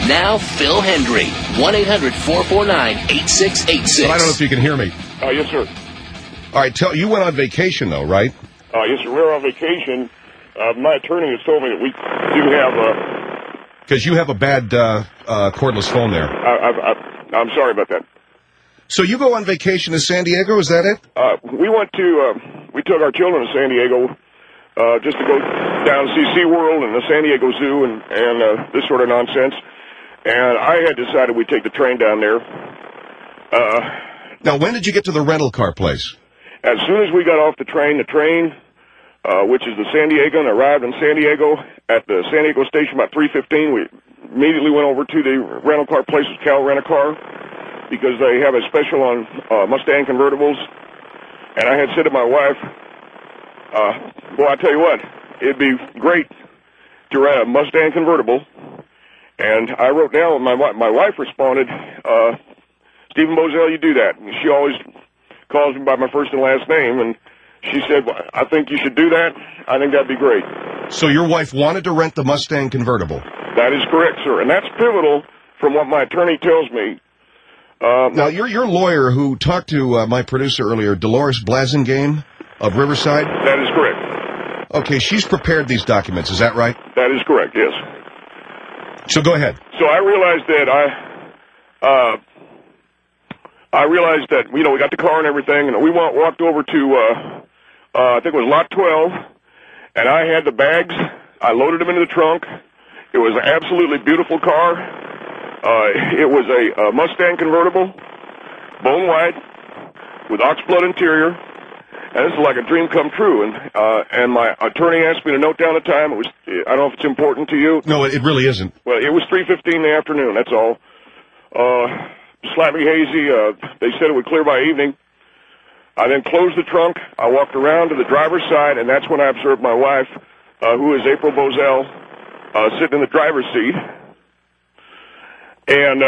Now, Phil Hendry, 1-800-449-8686. But I don't know if you can hear me. Yes, sir. All right, you went on vacation, though, right? Yes, sir. We were on vacation. My attorney has told me that we do have because you have a bad cordless phone there. I'm sorry about that. So you go on vacation to San Diego, is that it? We went to, we took our children to San Diego just to go down to see SeaWorld and the San Diego Zoo and this sort of nonsense. And I had decided we'd take the train down there. Now, when did you get to the rental car place? As soon as we got off the train, which is the San Diego, and arrived in San Diego at the San Diego station about 3:15, we immediately went over to the rental car place with Cal Rent-A-Car because they have a special on Mustang convertibles. And I had said to my wife, well, I tell you what, it'd be great to rent a Mustang convertible. And I wrote down, my wife responded, Stephen Bozell, you do that. And she always calls me by my first and last name, and she said, well, I think you should do that. I think that'd be great. So your wife wanted to rent the Mustang convertible? That is correct, sir. And that's pivotal from what my attorney tells me. Now, your lawyer who talked to my producer earlier, Dolores Blasingame of Riverside? That is correct. Okay, she's prepared these documents, is that right? That is correct, yes. So go ahead. So I realized that we got the car and everything, and we walked over to I think it was lot 12, and I had the bags. I loaded them into the trunk. It was an absolutely beautiful car. It was a Mustang convertible, bone white, with oxblood interior, and this is like a dream come true. And my attorney asked me to note down the time. I don't know if it's important to you. No, it really isn't. Well, it was 3:15 in the afternoon. That's all. Slightly hazy. They said it would clear by evening. I then closed the trunk. I walked around to the driver's side, and that's when I observed my wife, who is April Bozell, sitting in the driver's seat. And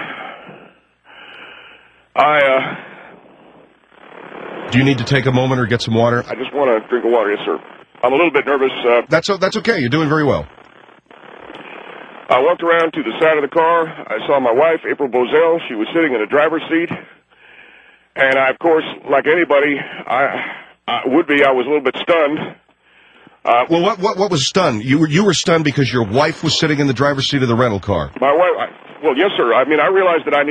Do you need to take a moment or get some water? I just want a drink of water, yes, sir. I'm a little bit nervous. That's okay. You're doing very well. I walked around to the side of the car. I saw my wife, April Bozell. She was sitting in the driver's seat. And I, of course, like anybody, I was a little bit stunned. Well, what was stunned? You were stunned because your wife was sitting in the driver's seat of the rental car. My wife, well, yes, sir. I mean, I realized that I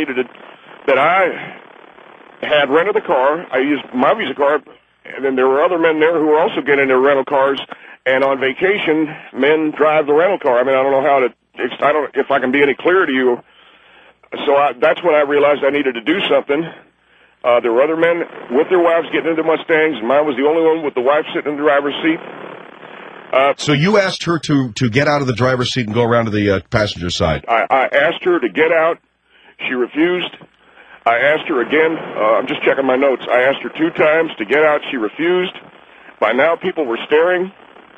had rented the car. I used my Visa card, and then there were other men there who were also getting their rental cars. And on vacation, men drive the rental car. I mean, I don't know if I can be any clearer to you. So that's when I realized I needed to do something. There were other men with their wives getting into Mustangs, and mine was the only one with the wife sitting in the driver's seat. So you asked her to get out of the driver's seat and go around to the passenger side. I asked her to get out. She refused. I asked her again. I'm just checking my notes. I asked her 2 times to get out. She refused. By now, people were staring.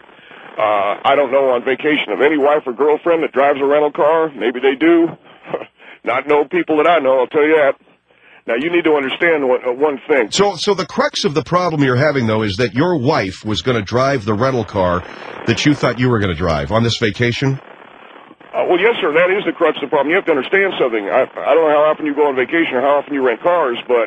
I don't know on vacation of any wife or girlfriend that drives a rental car. Maybe they do. Not no people that I know, I'll tell you that. Now, you need to understand one thing. So the crux of the problem you're having, though, is that your wife was going to drive the rental car that you thought you were going to drive on this vacation? Well, yes, sir, that is the crux of the problem. You have to understand something. I don't know how often you go on vacation or how often you rent cars, but,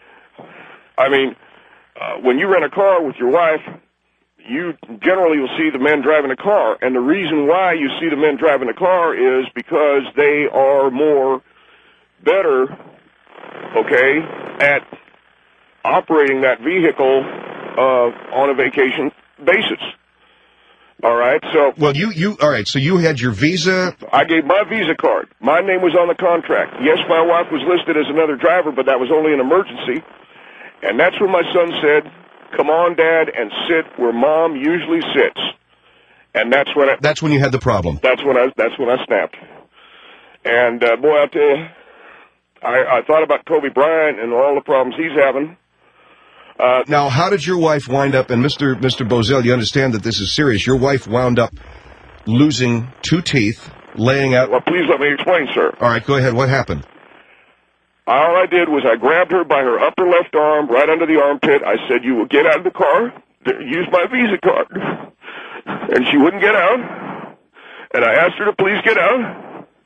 I mean, when you rent a car with your wife, you generally will see the men driving the car. And the reason why you see the men driving the car is because they are better, okay, at operating that vehicle on a vacation basis. All right, so... Well, all right, so you had your Visa... I gave my Visa card. My name was on the contract. Yes, my wife was listed as another driver, but that was only an emergency. And that's when my son said, come on, Dad, and sit where Mom usually sits. And that's when That's when you had the problem. That's when I snapped. And, boy, I'll tell you, I thought about Kobe Bryant and all the problems he's having. Now, how did your wife wind up, and Mr. Bozell, you understand that this is serious, your wife wound up losing 2 teeth, laying out... Well, please let me explain, sir. All right, go ahead. What happened? All I did was I grabbed her by her upper left arm, right under the armpit. I said, you will get out of the car, use my Visa card. And she wouldn't get out. And I asked her to please get out.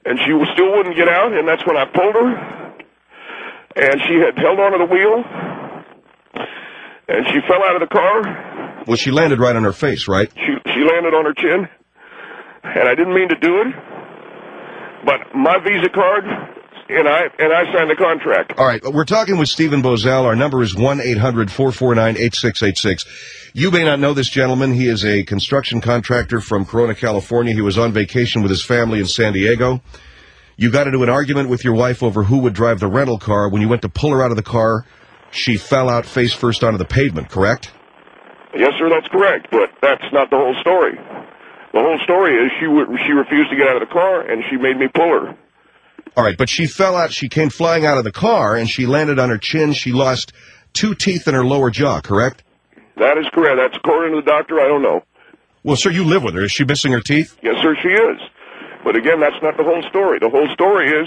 and she still wouldn't get out, and that's when I pulled her, and she had held onto the wheel, and she fell out of the car. Well, she landed right on her face, right? She landed on her chin, and I didn't mean to do it, but my Visa card, and I signed the contract. All right, we're talking with Stephen Boesel. Our number is 1-800-449-8686. You may not know this gentleman. He is a construction contractor from Corona, California. He was on vacation with his family in San Diego. You got into an argument with your wife over who would drive the rental car. When you went to pull her out of the car, she fell out face first onto the pavement, correct? Yes, sir, that's correct, but that's not the whole story. The whole story is she refused to get out of the car, and she made me pull her. All right, but she fell out. She came flying out of the car, and she landed on her chin. She lost 2 teeth in her lower jaw, correct? That is correct. That's according to the doctor. I don't know. Well, sir, you live with her. Is she missing her teeth? Yes, sir, she is. But again, that's not the whole story. The whole story is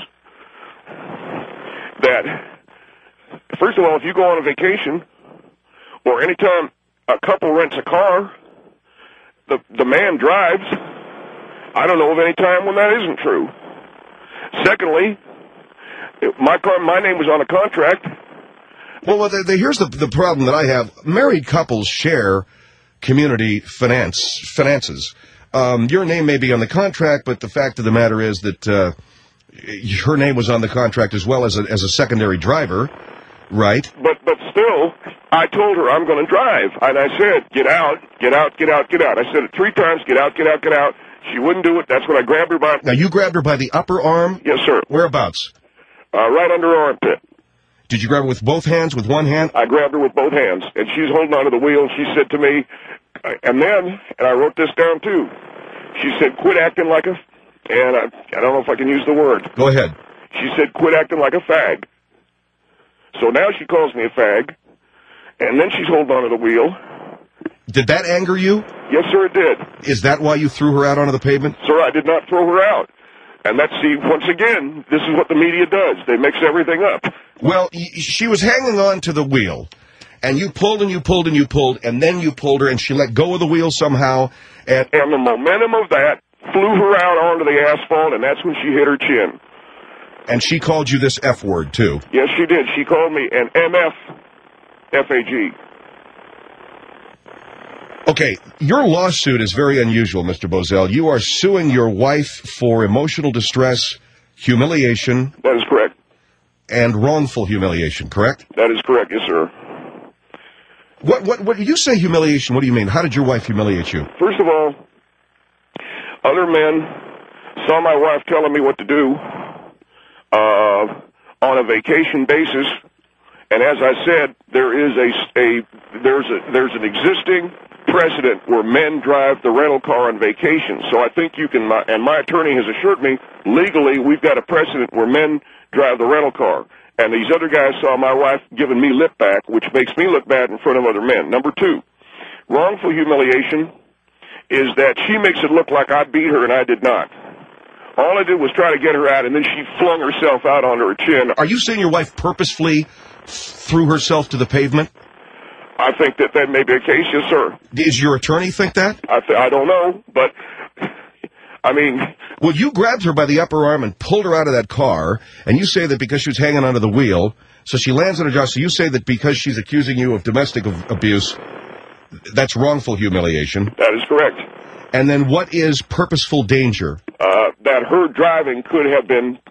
that, first of all, if you go on a vacation, or anytime a couple rents a car, the man drives. I don't know of any time when that isn't true. Secondly, my name was on a contract. Well, here's the problem that I have. Married couples share community finances. Your name may be on the contract, but the fact of the matter is that her name was on the contract as well as a secondary driver, right? But still, I told her I'm going to drive, and I said, get out, get out, get out, get out. I said it 3 times, get out, get out, get out. She wouldn't do it. That's when I grabbed her by... Now, you grabbed her by the upper arm? Yes, sir. Whereabouts? Right under her armpit. Did you grab her with both hands, with one hand? I grabbed her with both hands, and she's holding onto the wheel, and she said to me, and I wrote this down too, she said, quit acting like a... And I don't know if I can use the word. Go ahead. She said, quit acting like a fag. So now she calls me a fag, and then she's holding onto the wheel. Did that anger you? Yes, sir, it did. Is that why you threw her out onto the pavement? Sir, I did not throw her out. And once again, this is what the media does. They mix everything up. Well, she was hanging on to the wheel, and you pulled and you pulled and you pulled, and then you pulled her, and she let go of the wheel somehow. And the momentum of that flew her out onto the asphalt, and that's when she hit her chin. And she called you this F word, too? Yes, she did. She called me an MF, F-A-G. Okay, your lawsuit is very unusual, Mr. Boesel. You are suing your wife for emotional distress, humiliation. That is correct. And wrongful humiliation, correct? That is correct, yes, sir. What you say humiliation, what do you mean? How did your wife humiliate you? First of all, other men saw my wife telling me what to do on a vacation basis, and as I said, there's an existing precedent where men drive the rental car on vacation. So I think you can, and my attorney has assured me, legally we've got a precedent where men drive the rental car. And these other guys saw my wife giving me lip back, which makes me look bad in front of other men. Number 2, wrongful humiliation is that she makes it look like I beat her and I did not. All I did was try to get her out, and then she flung herself out onto her chin. Are you saying your wife purposefully threw herself to the pavement? I think that may be a case, yes, sir. Does your attorney think that? I don't know, but, I mean... Well, you grabbed her by the upper arm and pulled her out of that car, and you say that because she was hanging onto the wheel, so she lands on her jaw, so you say that because she's accusing you of domestic abuse, that's wrongful humiliation. That is correct. And then what is purposeful danger? That her driving could have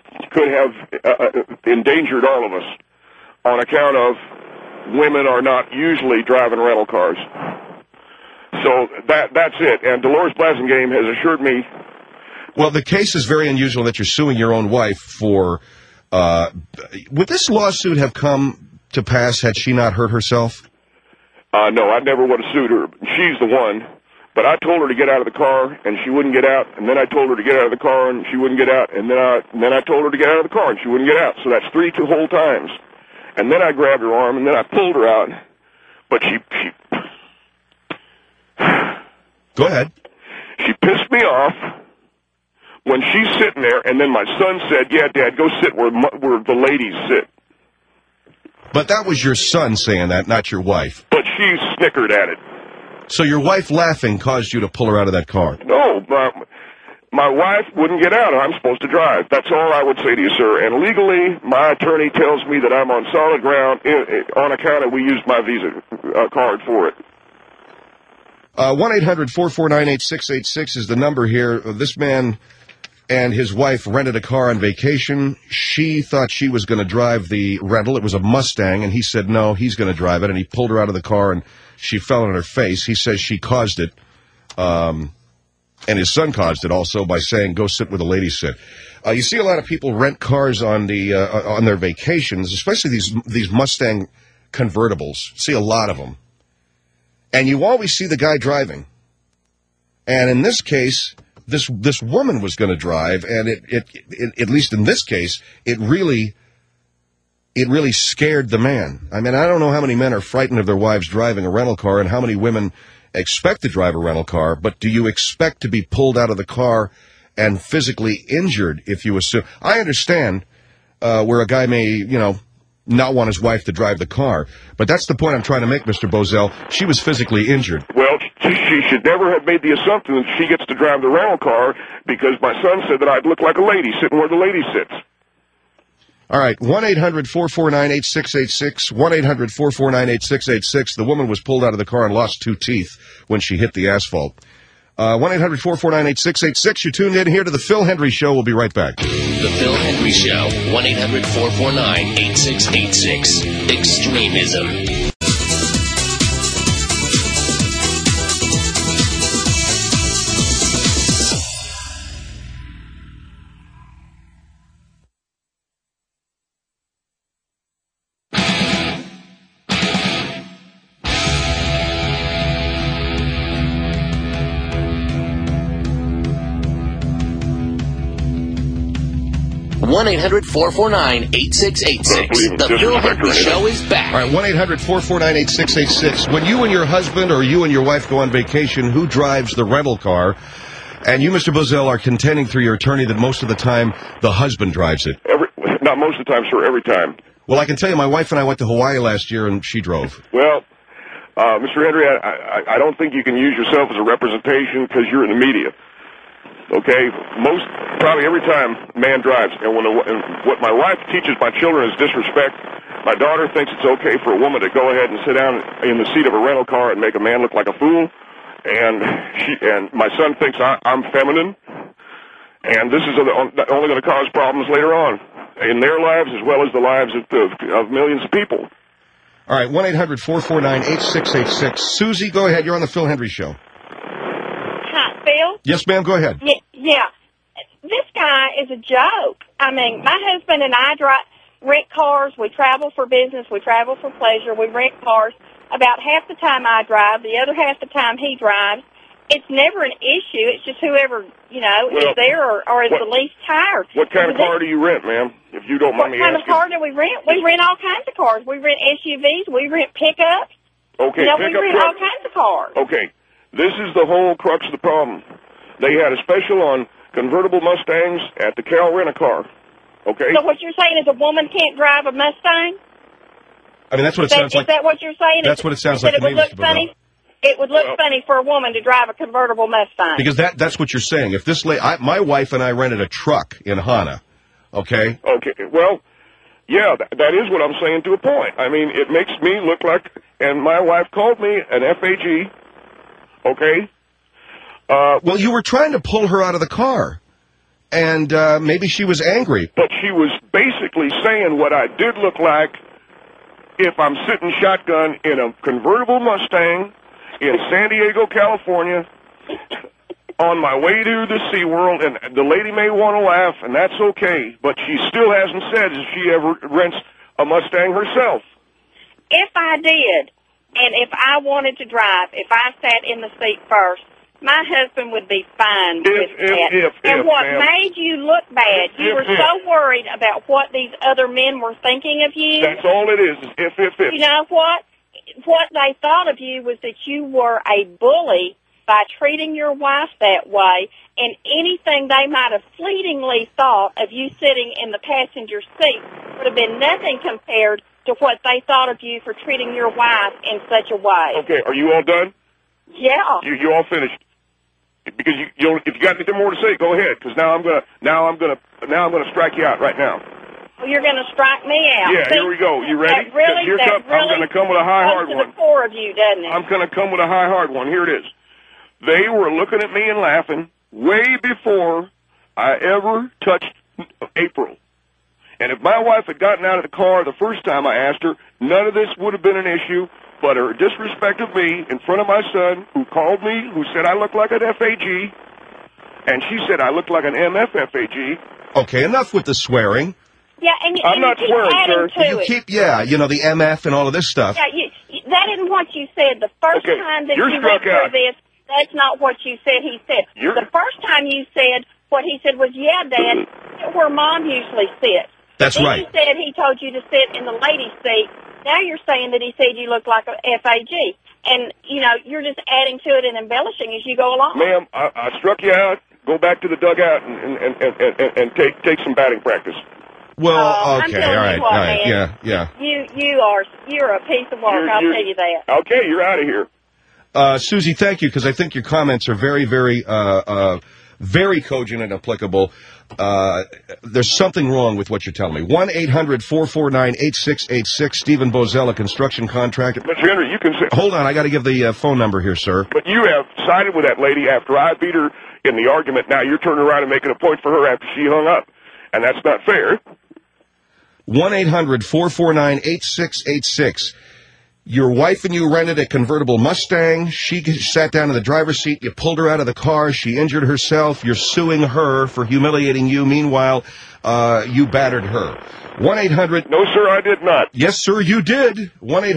endangered all of us on account of women are not usually driving rental cars. So that's it. And Dolores Blasingame has assured me. Well, the case is very unusual that you're suing your own wife for... would this lawsuit have come to pass had she not hurt herself? No, I never would have sued her. She's the one. But I told her to get out of the car, and she wouldn't get out. And then I told her to get out of the car, and she wouldn't get out. And then I told her to get out of the car, and she wouldn't get out. So that's 3 whole times. And then I grabbed her arm, and then I pulled her out. But she Go ahead. She pissed me off when she's sitting there, and then my son said, yeah, Dad, go sit where the ladies sit. But that was your son saying that, not your wife. But she snickered at it. So your wife laughing caused you to pull her out of that car? No, my my wife wouldn't get out, and I'm supposed to drive. That's all I would say to you, sir. And legally, my attorney tells me that I'm on solid ground on account of we used my Visa card for it. 1-800-449-8686 is the number here. This man and his wife rented a car on vacation. She thought she was going to drive the rental. It was a Mustang, and he said no, he's going to drive it, and he pulled her out of the car, and she fell on her face. He says she caused it, and his son caused it also by saying, go sit where the ladies sit. You see a lot of people rent cars on their vacations, especially these Mustang convertibles. See a lot of them. And you always see the guy driving. And in this case, this woman was going to drive, and it at least in this case, it really scared the man. I mean, I don't know how many men are frightened of their wives driving a rental car and how many women expect to drive a rental car, but do you expect to be pulled out of the car and physically injured if you assume? I understand where a guy may, not want his wife to drive the car, but that's the point I'm trying to make, Mr. Bozell. She was physically injured. Well, she should never have made the assumption that she gets to drive the rental car because my son said that I'd look like a lady sitting where the lady sits. All right, 1-800-449-8686, 1-800-449-8686. The woman was pulled out of the car and lost 2 teeth when she hit the asphalt. 1-800-449-8686. You're tuned in here to the Phil Hendry Show. We'll be right back. The Phil Hendry Show, 1-800-449-8686. Extremism. 1-800-449-8686. The Phil Hendry Show is back. All right, 1-800-449-8686. When you and your husband or you and your wife go on vacation, who drives the rental car? And you, Mr. Bozell, are contending through your attorney that most of the time the husband drives it. Not most of the time, sir, every time. Well, I can tell you my wife and I went to Hawaii last year, and she drove. Well, Mr. Hendry, I don't think you can use yourself as a representation because you're in the media. Okay, probably every time man drives, and what my wife teaches my children is disrespect. My daughter thinks it's okay for a woman to go ahead and sit down in the seat of a rental car and make a man look like a fool, and my son thinks I'm feminine, and this is only going to cause problems later on in their lives as well as the lives of millions of people. All right, 1-800-449-8686. Susie, go ahead. You're on the Phil Hendry Show. Hi, Phil? Yes, ma'am, go ahead. Yeah. This guy is a joke. I mean, my husband and I rent cars. We travel for business. We travel for pleasure. We rent cars. About half the time I drive, the other half the time he drives. It's never an issue. It's just whoever, is there or is the least tired. What kind of car do you rent, ma'am, if you don't mind me asking? What kind of car do we rent? We rent all kinds of cars. We rent SUVs. We rent pickups. Okay, we rent all kinds of cars. Okay, this is the whole crux of the problem. They had a special on convertible Mustangs at the Cal Rent-A-Car. Okay? So what you're saying is a woman can't drive a Mustang? I mean, that's what it sounds like. Is that what you're saying? That's what it sounds like to me, Mr. Bozell. It would look funny for a woman to drive a convertible Mustang. Because that's what you're saying. If this my wife and I rented a truck in Hana, okay? Okay, well, yeah, that is what I'm saying to a point. I mean, it makes me look like, and my wife called me an FAG, okay? Well, you were trying to pull her out of the car, and maybe she was angry. But she was basically saying what I did look like if I'm sitting shotgun in a convertible Mustang in San Diego, California, on my way to the SeaWorld, and the lady may want to laugh, and that's okay, but she still hasn't said if she ever rents a Mustang herself. If I did, and if I wanted to drive, if I sat in the seat first, my husband would be fine with that. And what made you look bad, you were so worried about what these other men were thinking of you. That's all it is if. You know what? What they thought of you was that you were a bully by treating your wife that way, and anything they might have fleetingly thought of you sitting in the passenger seat would have been nothing compared to what they thought of you for treating your wife in such a way. Okay, are you all done? Yeah. You all finished? Because if you got anything more to say, go ahead. Because now I'm gonna strike you out right now. Well, you're going to strike me out. Yeah, here we go. You ready? I'm going to come with a high hard one. To the core of you, doesn't it? I'm going to come with a high hard one. Here it is. They were looking at me and laughing way before I ever touched April. And if my wife had gotten out of the car the first time I asked her, none of this would have been an issue. But her disrespect of me in front of my son, who called me, who said I looked like an FAG, and she said I looked like an MFFAG. Okay, enough with the swearing. Yeah, and I'm not swearing, sir. You keep, the MF and all of this stuff. Yeah, that isn't what you said the first time that you went through this. That's not what you said he said. The first time you said, what he said was, yeah, Dad, sit where Mom usually sits. That's then right. He said he told you to sit in the ladies' seat. Now you're saying that he said you look like a FAG. And, you're just adding to it and embellishing as you go along. Ma'am, I struck you out. Go back to the dugout and take some batting practice. Well, okay, all right, yeah. You're a piece of work, I'll tell you that. Okay, you're out of here. Susie, thank you, because I think your comments are very, very, very cogent and applicable. There's something wrong with what you're telling me. 1-800-449-8686. Stephen Bozell, a construction contractor. Mr. Henry, you can say... Hold on, I got to give the phone number here, sir. But you have sided with that lady after I beat her in the argument. Now you're turning around and making a point for her after she hung up. And that's not fair. 1-800-449-8686. Your wife and you rented a convertible Mustang. She sat down in the driver's seat. You pulled her out of the car. She injured herself. You're suing her for humiliating you. Meanwhile, you battered her. 1-800... No, sir, I did not. Yes, sir, you did.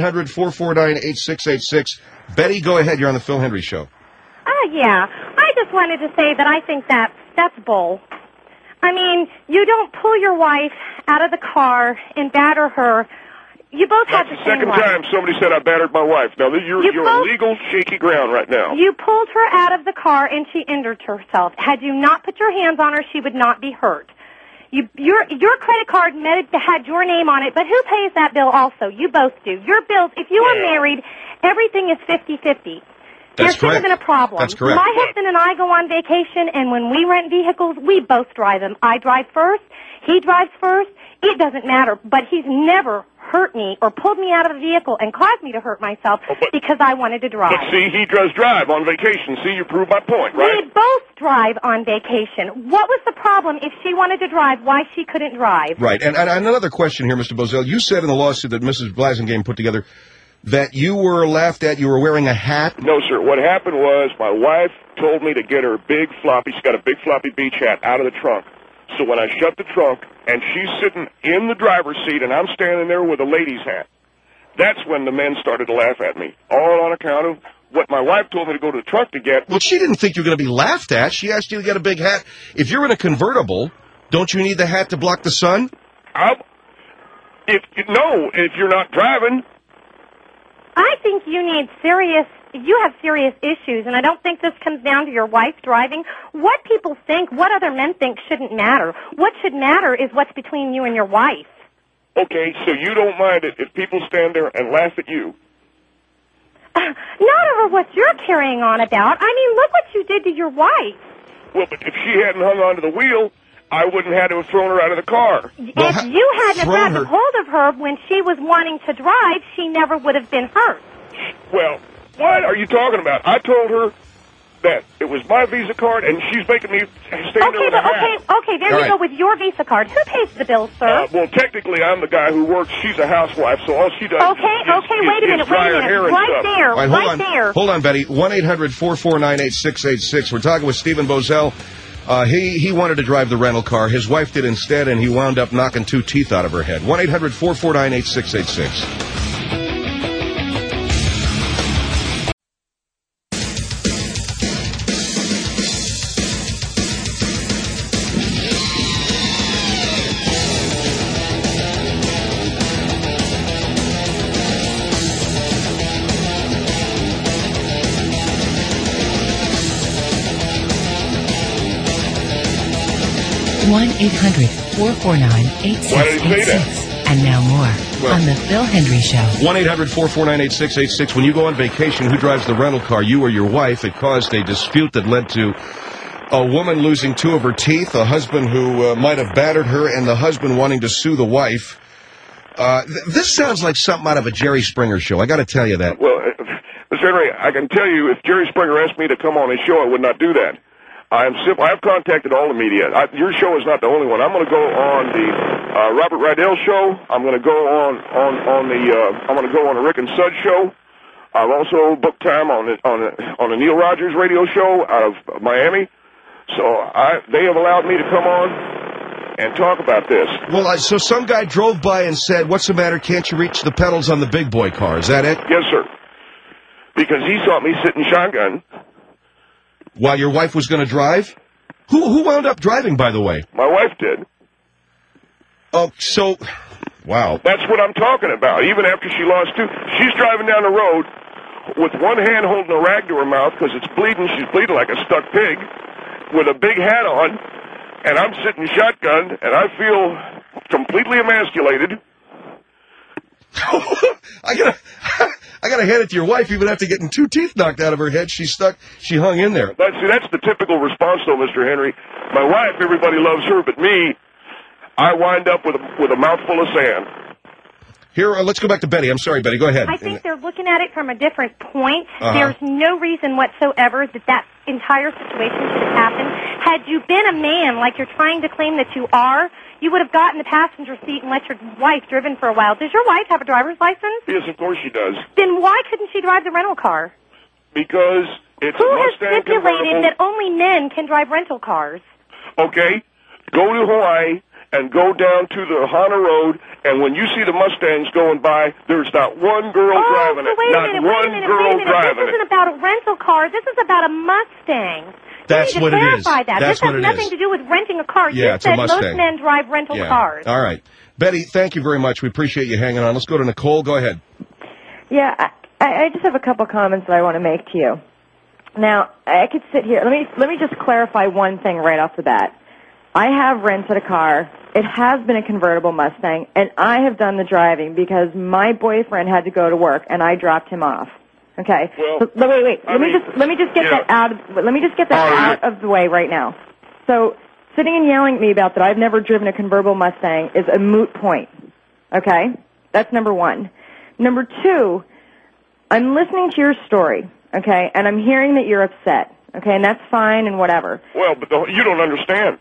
1-800-449-8686. Betty, go ahead. You're on the Phil Hendry Show. Yeah. I just wanted to say that I think that's bull. I mean, you don't pull your wife out of the car and batter her. You both had the same second time somebody said I battered my wife. Now, you're on legal shaky ground right now. You pulled her out of the car and she injured herself. Had you not put your hands on her, she would not be hurt. Your credit card had your name on it, but who pays that bill also? You both do. Your bills, if you are married, everything is 50-50. There should have been a problem. That's correct. My husband and I go on vacation, and when we rent vehicles, we both drive them. I drive first. He drives first. It doesn't matter. But he's never hurt me or pulled me out of a vehicle and caused me to hurt myself because I wanted to drive. But see, he does drive on vacation. See, you prove my point, right? We both drive on vacation. What was the problem if she wanted to drive, why she couldn't drive? Right. And another question here, Mr. Bozell. You said in the lawsuit that Mrs. Blasingame put together that you were laughed at, you were wearing a hat? No, sir. What happened was my wife told me to get her big floppy, she's got a big floppy beach hat, out of the trunk. So when I shut the trunk, and she's sitting in the driver's seat, and I'm standing there with a lady's hat, that's when the men started to laugh at me, all on account of what my wife told me to go to the trunk to get. Well, she didn't think you were going to be laughed at. She asked you to get a big hat. If you're in a convertible, don't you need the hat to block the sun? If you're not driving. I think you have serious issues, and I don't think this comes down to your wife driving. What people think, what other men think shouldn't matter. What should matter is what's between you and your wife. Okay, so you don't mind it if people stand there and laugh at you? Not over what you're carrying on about. I mean, look what you did to your wife. Well, but if she hadn't hung onto the wheel, I wouldn't have had to have thrown her out of the car. Well, if you hadn't grabbed a hold of her when she was wanting to drive, she never would have been hurt. Well, what are you talking about? I told her that it was my Visa card, and she's making me stand there with a hat. Okay, there you go with your Visa card. Who pays the bill, sir? Well, technically, I'm the guy who works. She's a housewife, so all she does wait a minute. Right there. Hold on, Betty. 1-800-449-8686. We're talking with Stephen Bozell. He wanted to drive the rental car. His wife did instead, and he wound up knocking 2 teeth out of her head. 1-800-449-8686. 1-800-449-8686. And now more on The Phil Hendry Show. 1-800-449-8686. When you go on vacation, who drives the rental car, you or your wife? It caused a dispute that led to a woman losing 2 of her teeth, a husband who might have battered her, and the husband wanting to sue the wife. This sounds like something out of a Jerry Springer show. I got to tell you that. Well, Mr. Henry, I can tell you if Jerry Springer asked me to come on his show, I would not do that. I've contacted all the media. Your show is not the only one. I'm going to go on the Robert Rydell show. I'm going to go on the Rick and Sud show. I've also booked time on the Neil Rogers radio show out of Miami. So they have allowed me to come on and talk about this. Well, so some guy drove by and said, "What's the matter? Can't you reach the pedals on the big boy car?" Is that it? Yes, sir. Because he saw me sitting shotgun. While your wife was going to drive? Who wound up driving, by the way? My wife did. Oh, so, wow. That's what I'm talking about. Even after she lost 2, she's driving down the road with one hand holding a rag to her mouth because it's bleeding. She's bleeding like a stuck pig with a big hat on, and I'm sitting shotgun, and I feel completely emasculated. I gotta hand it to your wife. Even after getting 2 teeth knocked out of her head, she hung in there. That's the typical response, though, Mr. Henry. My wife, everybody loves her, but me, I wind up with a mouthful of sand. Here, let's go back to Betty. I'm sorry, Betty. Go ahead. I think they're looking at it from a different point. There's no reason whatsoever that entire situation should have happened. Had you been a man, like you're trying to claim that you are, you would have gotten the passenger seat and let your wife driven for a while. Does your wife have a driver's license? Yes, of course she does. Then why couldn't she drive the rental car? Because it's Who a has Mustang stipulated convertible. that only men can drive rental cars? Okay, go to Hawaii and go down to the Hana Road, and when you see the Mustangs going by, there's not one girl driving it. Wait a Not minute, one wait a minute, girl wait a minute. driving This isn't about a rental car. This is about a Mustang. That's you need what to it is. clarify that. That's this what has it nothing is. to do with renting a car. Yeah, you it's a said Mustang. most men drive rental cars. All right. Betty, thank you very much. We appreciate you hanging on. Let's go to Nicole. Go ahead. Yeah, I just have a couple comments that I want to make to you. Now, I could sit here. Let me just clarify one thing right off the bat. I have rented a car. It has been a convertible Mustang, and I have done the driving because my boyfriend had to go to work, and I dropped him off. Okay. Well, so, wait. Let me just get that out of the way right now. So, sitting and yelling at me about that I've never driven a convertible Mustang is a moot point. Okay? That's number one. Number two, I'm listening to your story, okay, and I'm hearing that you're upset, okay, and that's fine and whatever. Well, but you don't understand.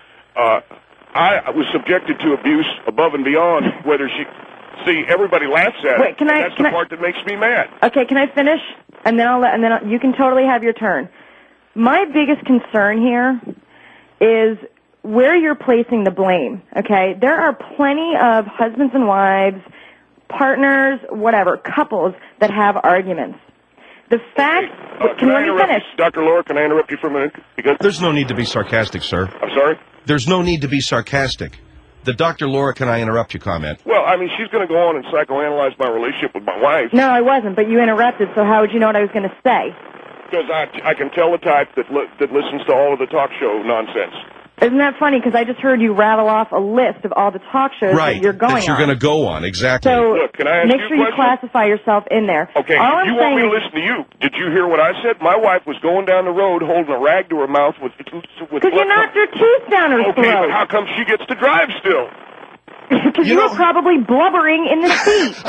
I was subjected to abuse above and beyond whether she... See, everybody laughs at it. That's the part that makes me mad. Okay, can I finish? And then you can totally have your turn. My biggest concern here is where you're placing the blame, okay? There are plenty of husbands and wives, partners, whatever, couples that have arguments. The fact... can you let me finish? Dr. Laura, can I interrupt you for a minute? Because there's no need to be sarcastic, sir. I'm sorry? There's no need to be sarcastic. The Dr. Laura, can I interrupt you comment? Well, I mean, she's going to go on and psychoanalyze my relationship with my wife. No, I wasn't, but you interrupted, so how would you know what I was going to say? Because I can tell the type that listens to all of the talk show nonsense. Isn't that funny? Because I just heard you rattle off a list of all the talk shows that you're going on. That you're going to go on, exactly. So look, can I ask make you sure a you question? classify yourself in there. Okay, all you I'm want me saying to listen to you. Did you hear what I said? My wife was going down the road holding a rag to her mouth with because you knocked her teeth down her okay, throat. but how come she gets to drive still? Because you were probably blubbering in the seat.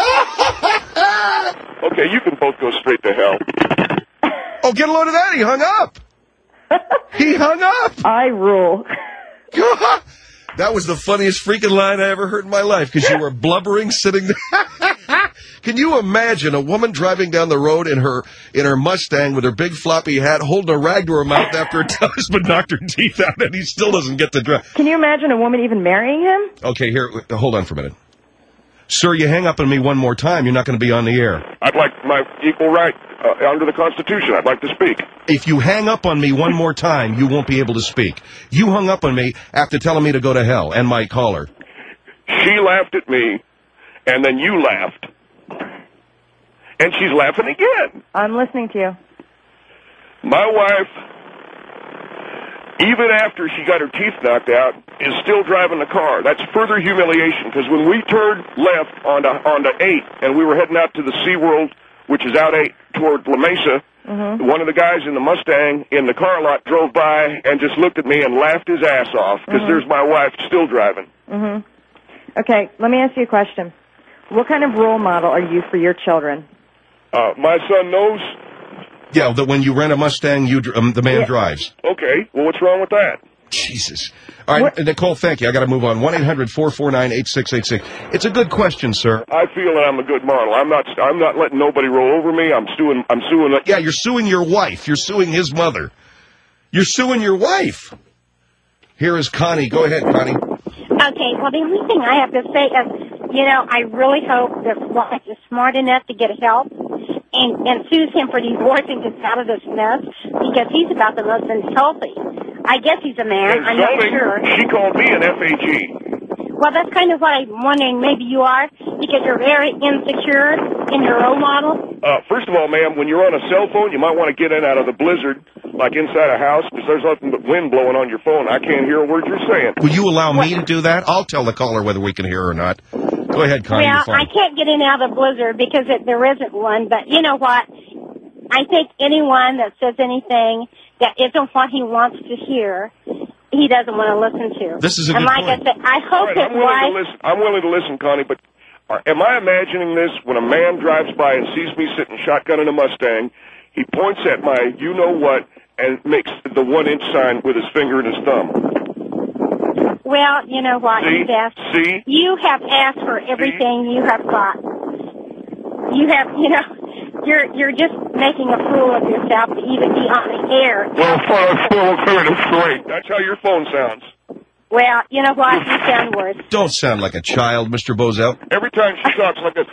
Okay, you can both go straight to hell. Oh, get a load of that. He hung up. He hung up. I rule. That was the funniest freaking line I ever heard in my life, because you were blubbering sitting there. Can you imagine a woman driving down the road in her Mustang with her big floppy hat, holding a rag to her mouth after her husband knocked her teeth out, and he still doesn't get to drive? Can you imagine a woman even marrying him? Okay, here, hold on for a minute. Sir, you hang up on me one more time, you're not going to be on the air. I'd like my equal right under the Constitution. I'd like to speak. If you hang up on me one more time, you won't be able to speak. You hung up on me after telling me to go to hell, and my caller. She laughed at me, and then you laughed. And she's laughing again. I'm listening to you. My wife even after she got her teeth knocked out, is still driving the car. That's further humiliation, because when we turned left onto 8, and we were heading out to the SeaWorld, which is out 8 toward La Mesa, one of the guys in the Mustang in the car lot drove by and just looked at me and laughed his ass off, because there's my wife still driving. Okay, let me ask you a question. What kind of role model are you for your children? My son knows. Yeah, that when you rent a Mustang, the man drives. Okay, well, what's wrong with that? Jesus. All right, Nicole, thank you. I got to move on. 1-800-449-8686. It's a good question, sir. I feel that I'm a good model. I'm not letting nobody roll over me. I'm suing. Yeah, you're suing your wife. You're suing his mother. You're suing your wife. Here is Connie. Go ahead, Connie. Okay, well, the only thing I have to say is, I really hope that wife is smart enough to get help and sues him for divorce and gets out of this mess, because he's about the most insulting. I guess he's a man. I'm not sure. She called me an FAG. Well, that's kind of what I'm wondering. Maybe you are, because you're very insecure in your role model. First of all, ma'am, when you're on a cell phone, you might want to get in out of the blizzard, like inside a house, because there's nothing but wind blowing on your phone. I can't hear a word you're saying. Will you allow me to do that? I'll tell the caller whether we can hear her or not. Go ahead, Connie. Well, I can't get in out of the blizzard because there isn't one, but you know what? I think anyone that says anything that isn't what he wants to hear, he doesn't want to listen to. This is a good point. point. I said, I hope his wife... I'm willing to listen, Connie, but am I imagining this when a man drives by and sees me sitting shotgun in a Mustang, he points at my you-know-what and makes the 1-inch sign with his finger and his thumb? Well, you know what? See? You have asked for everything you have got. You have, you're just making a fool of yourself to even be on the air. Well, that's how your phone sounds. Well, you know what? You sound worse. Don't sound like a child, Mr. Bozell. Every time she talks like this.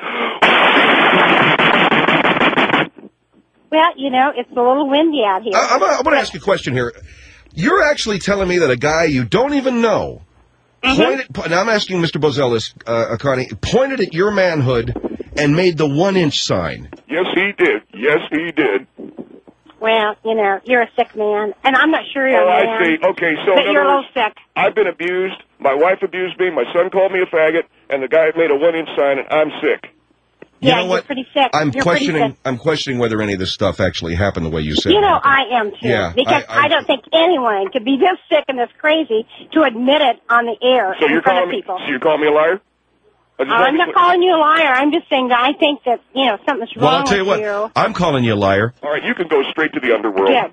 Well, it's a little windy out here. I'm going to ask you a question here. You're actually telling me that a guy you don't even know now I'm asking Mr. Bozell this, Connie, pointed at your manhood and made the 1-inch sign. Yes, he did. Yes, he did. Well, you're a sick man, and I'm not sure you're a man. I see. Okay, so but you're a little sick. I've been abused. My wife abused me. My son called me a faggot, and the guy made a 1-inch sign, and I'm sick. You know you're what? Pretty sick. I'm questioning whether any of this stuff actually happened the way you said. I am too. Yeah, because I don't think anyone could be this sick and this crazy to admit it on the air in front of people. So you're calling me a liar? I'm not calling you a liar. I'm just saying that I think that something's wrong with you. Well, I'll tell you what. I'm calling you a liar. All right, you can go straight to the underworld. Yeah.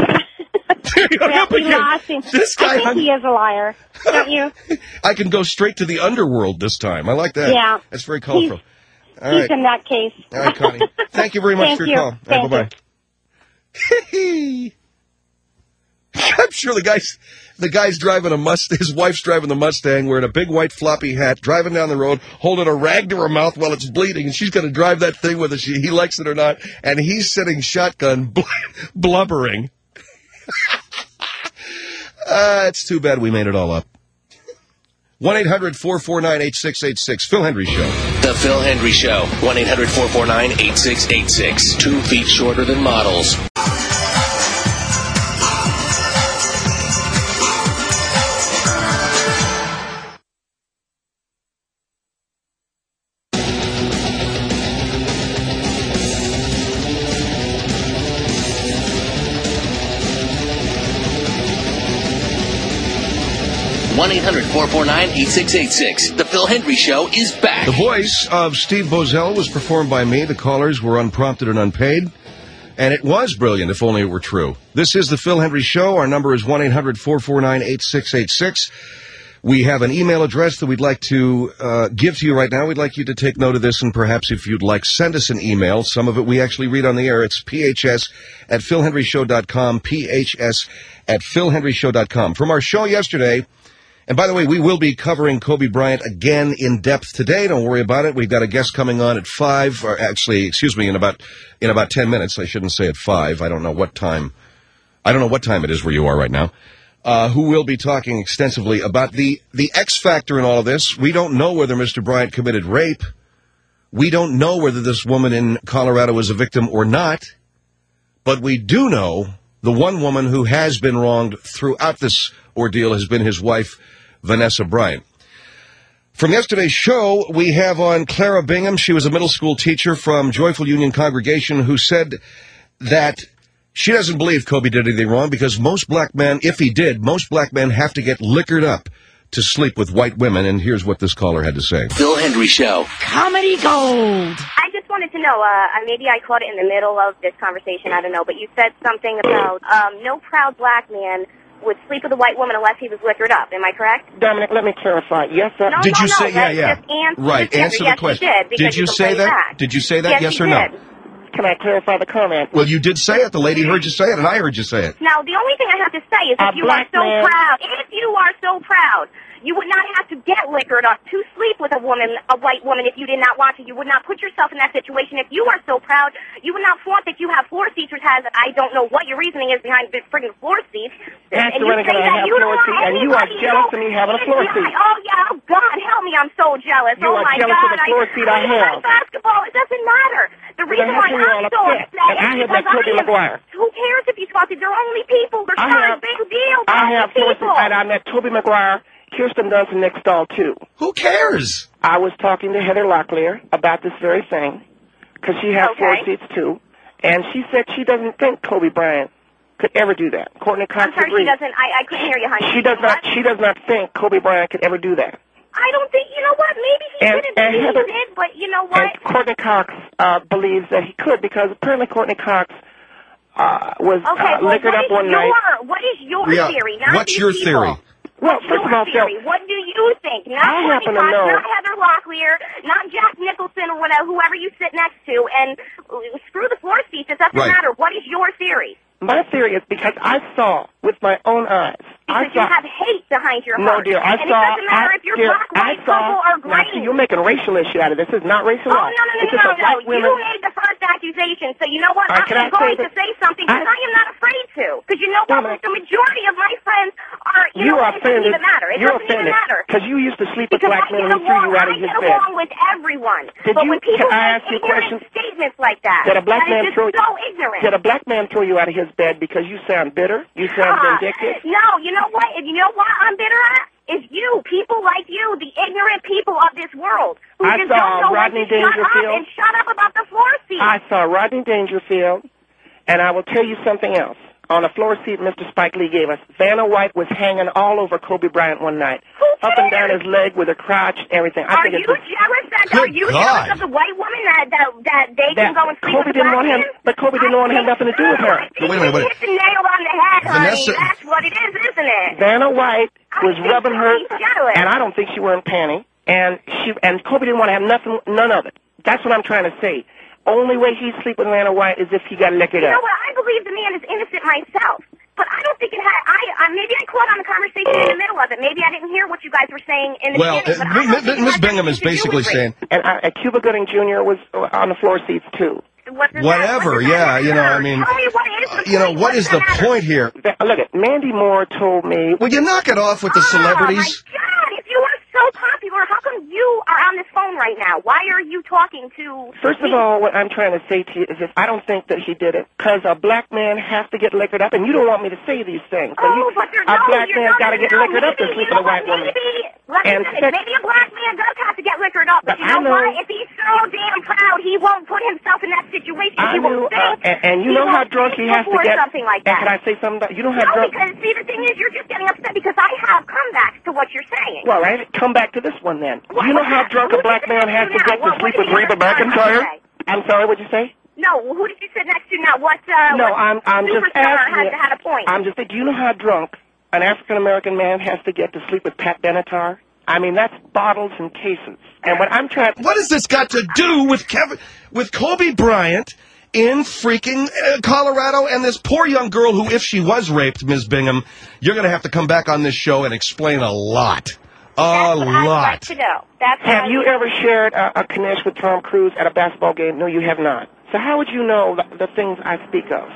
This guy, I think he is a liar, don't you? I can go straight to the underworld this time. I like that. Yeah. That's very colorful. He's in that case. All right, Connie. Thank you very much for your call. Thank bye-bye. I'm sure the guy's driving a Mustang, his wife's driving the Mustang, wearing a big white floppy hat, driving down the road, holding a rag to her mouth while it's bleeding, and she's going to drive that thing whether he likes it or not, and he's sitting shotgun blubbering. It's too bad we made it all up. 1-800-449-8686. Phil Hendry Show. The Phil Hendry Show. 1-800-449-8686. 2 feet shorter than models. One 1-800-449-8686. The Phil Hendry Show is back. The voice of Steve Bozell was performed by me. The callers were unprompted and unpaid. And it was brilliant, if only it were true. This is the Phil Hendry Show. Our number is 1-800-449-8686. We have an email address that we'd like to give to you right now. We'd like you to take note of this, and perhaps if you'd like, send us an email. Some of it we actually read on the air. It's phs@philhenryshow.com, phs@philhenryshow.com. From our show yesterday, and by the way, we will be covering Kobe Bryant again in depth today. Don't worry about it. We've got a guest coming on at 5, or actually, excuse me, in about 10 minutes. I shouldn't say at 5. I don't know what time it is where you are right now. Who will be talking extensively about the X factor in all of this. We don't know whether Mr. Bryant committed rape. We don't know whether this woman in Colorado was a victim or not. But we do know The one woman who has been wronged throughout this ordeal has been his wife, Vanessa Bryant. From yesterday's show, we have on Clara Bingham. She was a middle school teacher from Joyful Union Congregation who said that she doesn't believe Kobe did anything wrong because most black men, if he did, most black men have to get liquored up to sleep with white women. And here's what this caller had to say. Phil Hendry Show. Comedy Gold. I just wanted to know, maybe I caught it in the middle of this conversation, I don't know, but you said something about no proud black man would sleep with a white woman unless he was liquored up. Am I correct? Dominic, let me clarify. Yes, sir. No, Did you say, Just right, answer the yes, question. Did you say that? Back. Did you say that, yes or no? Did. Can I clarify the comment? Well, you did say it. The lady heard you say it, and I heard you say it. Now, the only thing I have to say is if you are so proud, you would not have to get liquored up to sleep with a white woman, if you did not want to. You would not put yourself in that situation. If you are so proud, you would not flaunt that you have floor seats, which has, I don't know what your reasoning is behind this friggin' floor seats. That's the reason I have floor seats, and you are jealous of me having a floor seat. Oh, yeah, oh, God, help me, I'm so jealous. You are jealous of the floor seat I have. Basketball, it doesn't matter. The reason why I'm so upset is because Toby Maguire. Who cares if he's salty? They're only people. They're not a big deal. I have floor seats, and I met Toby Maguire, Kirsten Dunst, and Nick Stahl, too. Who cares? I was talking to Heather Locklear about this very thing, because she has floor seats, too, and she said she doesn't think Kobe Bryant could ever do that. Courtney Cox I'm sorry, agrees. she doesn't. I couldn't hear you, honey. She does not think Kobe Bryant could ever do that. I don't think, you know what, maybe he didn't believe it, but you know what? And Courtney Cox believes that he could, because apparently Courtney Cox was liquored up one night. What is your theory? Not what's your theory? Well, first of all, Phil, what do you think? Not Courtney Cox, not Heather Locklear, not Jack Nicholson or whatever, whoever you sit next to, and screw the floor seats. It doesn't matter. What is your theory? My theory is because I saw with my own eyes. Because you have hate behind your heart. No, dear, it doesn't matter if you're black, white, purple, or green. Now, see, you're making a racial issue out of this. This is not racial. Oh, no. You made the first accusation, so you know what? I'm going to say something because I am not afraid to. Because you know what? The majority of my friends are, it doesn't even matter. It doesn't even matter. Because you used to sleep with black men and he threw you out of his bed. I get along with everyone. But when people make ignorant statements like that, did a black man throw you out of his bed because you sound bitter? You sound vindictive? No, you know what? You know what I'm bitter at? Is you, people like you, the ignorant people of this world, who just don't know when to shut up about the floor seat. I saw Rodney Dangerfield, and I will tell you something else. On a floor seat Mr. Spike Lee gave us, Vanna White was hanging all over Kobe Bryant one night. Up and down his leg with her crotch and everything. Are you jealous of the white woman that they can go and sleep with the black man? But Kobe didn't want to have nothing to do with her. Wait a minute. Hit the nail on the head, honey. That's what it is, isn't it? Vanna White was rubbing her, and I don't think she wearing panty. And Kobe didn't want to have none of it. That's what I'm trying to say. Only way he'd sleep with Vanna White is if he got liquored up. You know what? I believe the man is innocent myself. But I don't think it had... maybe I caught on the conversation in the middle of it. Maybe I didn't hear what you guys were saying in the beginning. Well, Ms. Bingham is basically saying... And Cuba Gooding Jr. was on the floor seats, too. Whatever, yeah, you know, I mean... Tell me what is the point here? Look, Mandy Moore told me... Will you knock it off with the celebrities? Oh, my God, if you are so popular, how come you are on this phone right now? Why are you talking to First of all, what I'm trying to say to you is if I don't think that he did it, because a black man has to get liquored up, and you don't want me to say these things. But a black man's got to get liquored up to sleep with a white woman. Maybe a black man does have to get liquored up, but you know what? If he's so damn proud, he won't put himself in that situation. He won't think. And you know how drunk he has to get. Something like that. And can I say something? You know how drunk... because see, the thing is, you're just getting upset because I have comebacks to what you're saying. Well, right, come back to this one then. You know how drunk a black man has to get to sleep with Reba McEntire? I'm sorry, what'd you say? No, who did you sit next to now? I'm just asking. Had a point. I'm just saying, do you know how drunk an African-American man has to get to sleep with Pat Benatar? I mean, that's bottles and cases. And what I'm trying... What has this got to do with Kobe Bryant in freaking Colorado and this poor young girl who, if she was raped, Ms. Bingham, you're going to have to come back on this show and explain a lot. That's what I'd like to know. Have you ever shared a Knish with Tom Cruise at a basketball game? No, you have not. So how would you know the things I speak of?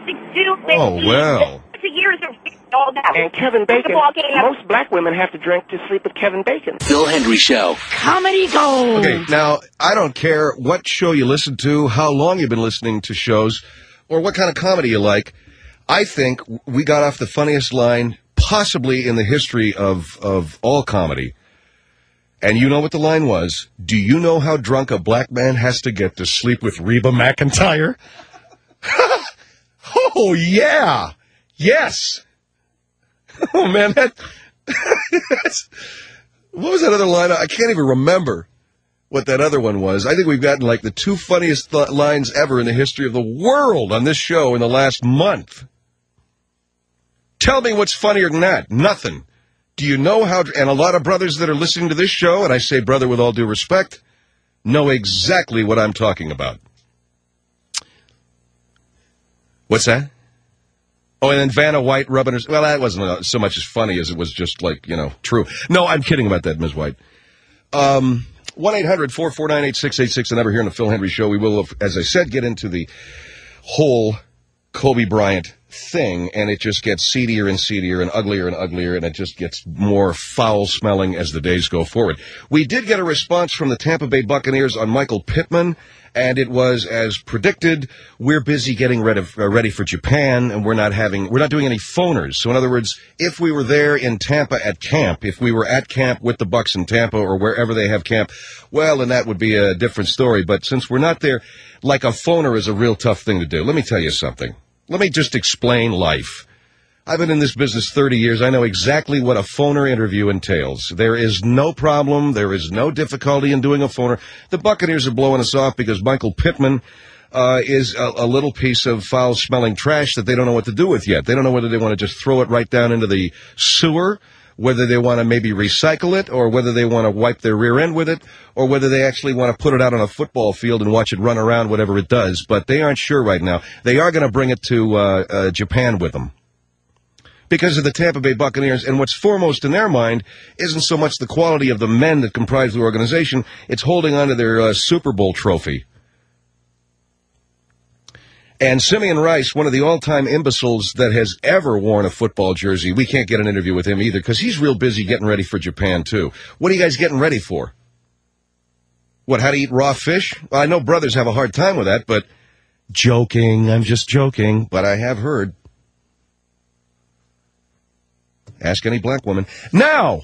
Oh, well. Years of all that. And Kevin Bacon, most black women have to drink to sleep with Kevin Bacon. Phil Hendry Show. Comedy Gold. Okay, now, I don't care what show you listen to, how long you've been listening to shows, or what kind of comedy you like. I think we got off the funniest line possibly in the history of all comedy. And you know what the line was? Do you know how drunk a black man has to get to sleep with Reba McEntire? Oh, yeah. Yes. Oh, man, that... What was that other line? I can't even remember what that other one was. I think we've gotten like the two funniest lines ever in the history of the world on this show in the last month. Tell me what's funnier than that. Nothing. Do you know how... And a lot of brothers that are listening to this show, and I say brother with all due respect, know exactly what I'm talking about. What's that? Oh, and then Vanna White rubbing her... Well, that wasn't so much as funny as it was just, like, you know, true. No, I'm kidding about that, Ms. White. 1-800-449-8686, the number here on the Phil Hendry Show. We will, as I said, get into the whole Kobe Bryant thing, and it just gets seedier and seedier and uglier, and it just gets more foul-smelling as the days go forward. We did get a response from the Tampa Bay Buccaneers on Michael Pittman, and it was as predicted. We're busy getting ready for Japan, and we're not doing any phoners. So in other words, if we were there in Tampa at camp, if we were at camp with the Bucs in Tampa or wherever they have camp, well, then that would be a different story. But since we're not there, like a phoner is a real tough thing to do. Let me tell you something. Let me just explain life. I've been in this business 30 years. I know exactly what a phoner interview entails. There is no problem. There is no difficulty in doing a phoner. The Buccaneers are blowing us off because Michael Pittman is a little piece of foul-smelling trash that they don't know what to do with yet. They don't know whether they want to just throw it right down into the sewer, whether they want to maybe recycle it, or whether they want to wipe their rear end with it, or whether they actually want to put it out on a football field and watch it run around, whatever it does. But they aren't sure right now. They are going to bring it to Japan with them because of the Tampa Bay Buccaneers. And what's foremost in their mind isn't so much the quality of the men that comprise the organization. It's holding on to their Super Bowl trophy. And Simeon Rice, one of the all-time imbeciles that has ever worn a football jersey, we can't get an interview with him either because he's real busy getting ready for Japan, too. What are you guys getting ready for? What, how to eat raw fish? Well, I know brothers have a hard time with that, but joking, I'm just joking, but I have heard. Ask any black woman. Now,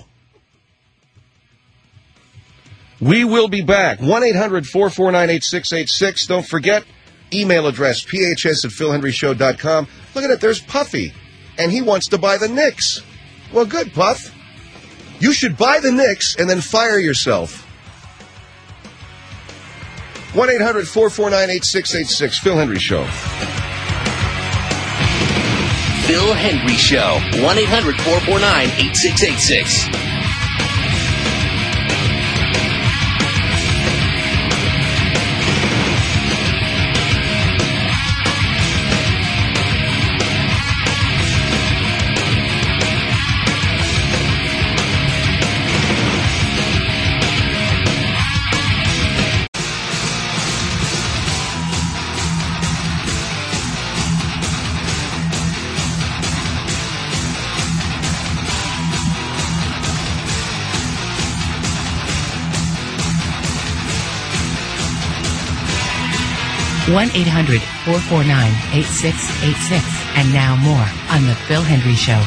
we will be back. 1-800-449-8686. Don't forget, email address, phs@philhenryshow.com. Look at it, there's Puffy, and he wants to buy the Knicks. Well, good, Puff. You should buy the Knicks and then fire yourself. 1-800-449-8686, Phil Hendry Show. Phil Hendry Show, 1-800-449-8686. One 1-800-449-8686. And now more on The Phil Hendry Show.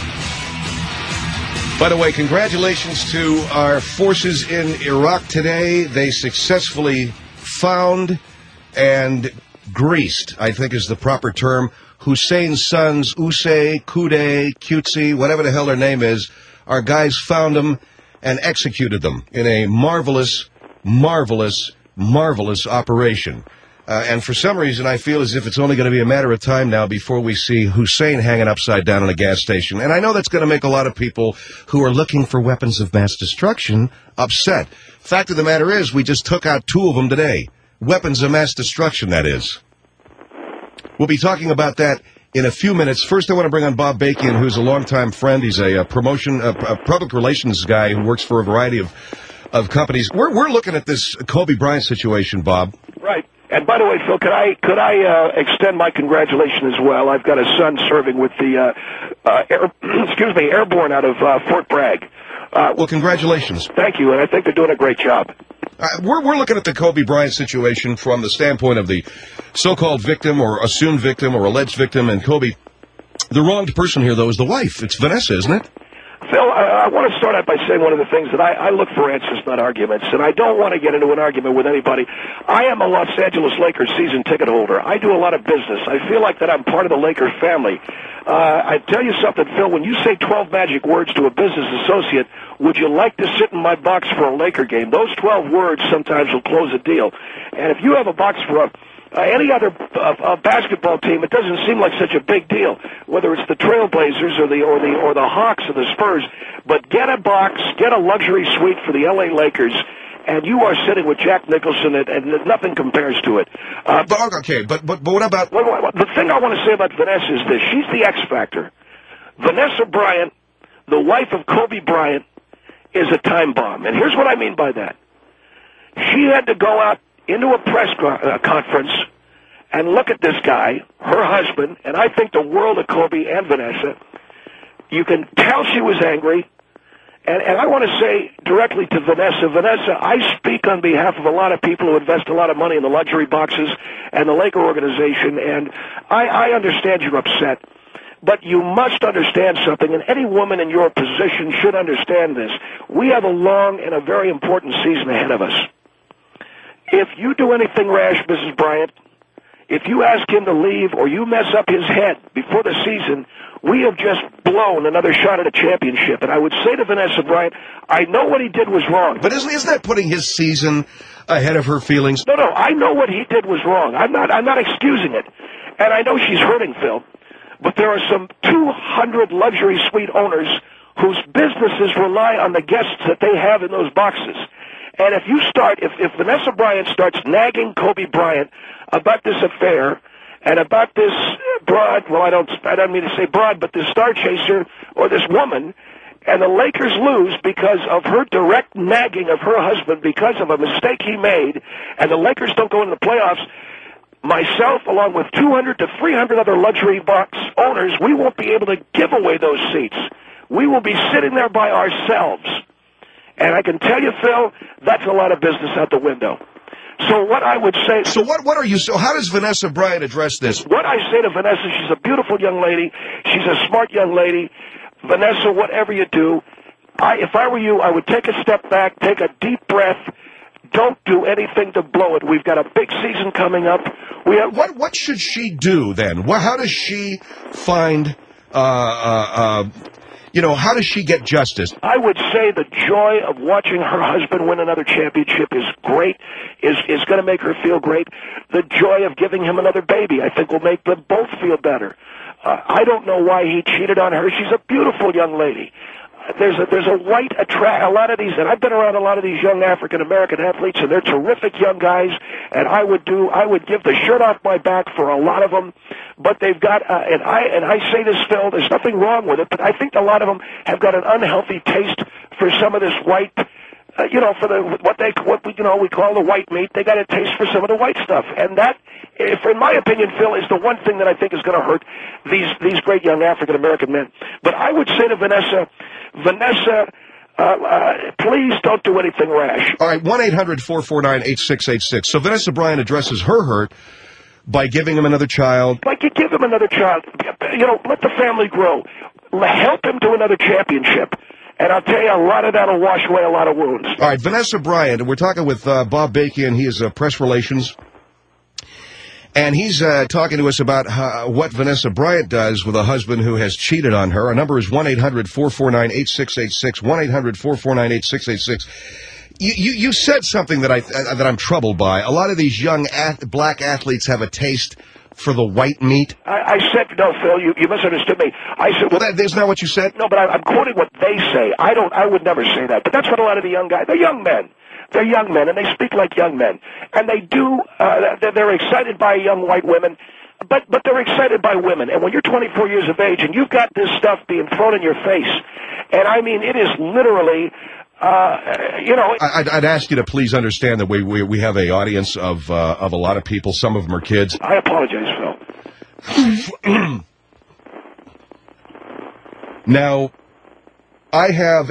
By the way, congratulations to our forces in Iraq today. They successfully found and greased, I think is the proper term, Hussein's sons, Usay, Kude, Cutesy, whatever the hell their name is. Our guys found them and executed them in a marvelous, marvelous, marvelous operation. And for some reason, I feel as if it's only going to be a matter of time now before we see Hussein hanging upside down in a gas station. And I know that's going to make a lot of people who are looking for weapons of mass destruction upset. Fact of the matter is, we just took out 2 of them today. Weapons of mass destruction, that is. We'll be talking about that in a few minutes. First, I want to bring on Bob Bakian, who's a longtime friend. He's a public relations guy who works for a variety of companies. We're looking at this Kobe Bryant situation, Bob. Right. And by the way, Phil, could I extend my congratulations as well? I've got a son serving with the airborne out of Fort Bragg. Well, congratulations. Thank you, and I think they're doing a great job. We're looking at the Kobe Bryant situation from the standpoint of the so-called victim or assumed victim or alleged victim, and Kobe The wronged person here, though, is the wife. It's Vanessa, isn't it? Phil, I want to start out by saying one of the things that I look for answers, not arguments, and I don't want to get into an argument with anybody. I am a Los Angeles Lakers season ticket holder. I do a lot of business. I feel like that I'm part of the Lakers family. I tell you something, Phil, when you say 12 magic words to a business associate, would you like to sit in my box for a Laker game? Those 12 words sometimes will close a deal. And if you have a box for any other basketball team, it doesn't seem like such a big deal, whether it's the Trailblazers or the Hawks or the Spurs. But get a box, get a luxury suite for the L.A. Lakers, and you are sitting with Jack Nicholson, and nothing compares to it. But what about... The thing I want to say about Vanessa is this. She's the X factor. Vanessa Bryant, the wife of Kobe Bryant, is a time bomb. And here's what I mean by that. She had to go out into a press conference and look at this guy, her husband, and I think the world of Kobe and Vanessa. You can tell she was angry. And I want to say directly to Vanessa, I speak on behalf of a lot of people who invest a lot of money in the luxury boxes and the Laker organization, and I understand you're upset. But you must understand something, and any woman in your position should understand this. We have a long and a very important season ahead of us. If you do anything rash, Mrs. Bryant, if you ask him to leave or you mess up his head before the season, we have just blown another shot at a championship. And I would say to Vanessa Bryant, I know what he did was wrong. But isn't that putting his season ahead of her feelings? No, I know what he did was wrong. I'm not excusing it. And I know she's hurting, Phil. But there are some 200 luxury suite owners whose businesses rely on the guests that they have in those boxes. And if Vanessa Bryant starts nagging Kobe Bryant about this affair and about this broad, well, I don't mean to say broad, but this star chaser or this woman, and the Lakers lose because of her direct nagging of her husband because of a mistake he made, and the Lakers don't go into the playoffs, myself, along with 200 to 300 other luxury box owners, we won't be able to give away those seats. We will be sitting there by ourselves. And I can tell you, Phil, that's a lot of business out the window. So what I would say... So how does Vanessa Bryant address this? What I say to Vanessa, she's a beautiful young lady. She's a smart young lady. Vanessa, whatever you do, if I were you, I would take a step back, take a deep breath. Don't do anything to blow it. We've got a big season coming up. What should she do then? How does she find... how does she get justice? I would say the joy of watching her husband win another championship is great, is going to make her feel great. The joy of giving him another baby, I think, will make them both feel better. I don't know why he cheated on her. She's a beautiful young lady. There's a white a lot of these, and I've been around a lot of these young African American athletes, and they're terrific young guys. And I would give the shirt off my back for a lot of them. But they've got, and I say this, Phil, there's nothing wrong with it, but I think a lot of them have got an unhealthy taste for some of this white, for what we call the white meat. They got a taste for some of the white stuff, and that, in my opinion, Phil, is the one thing that I think is going to hurt these great young African American men. But I would say to Vanessa, please don't do anything rash. All right, 1-800-449-8686. So Vanessa Bryant addresses her hurt by giving him another child. Like you give him another child. Let the family grow. Help him to another championship. And I'll tell you, a lot of that will wash away a lot of wounds. All right, Vanessa Bryant, we're talking with Bob Bacon. He is press relations. And he's talking to us about what Vanessa Bryant does with a husband who has cheated on her. Our number is 1-800-449-8686, 1-800-449-8686. You said something that I'm troubled by. A lot of these young black athletes have a taste for the white meat. I said, no, Phil, you misunderstood me. I said, well, that's not what you said? No, but I'm quoting what they say. I would never say that. But that's what a lot of the young guys, they're young men. They're young men, and they speak like young men. And they do, they're excited by young white women, but they're excited by women. And when you're 24 years of age and you've got this stuff being thrown in your face, and I mean, it is literally, I'd ask you to please understand that we have an audience of a lot of people. Some of them are kids. I apologize, Phil. Now, I have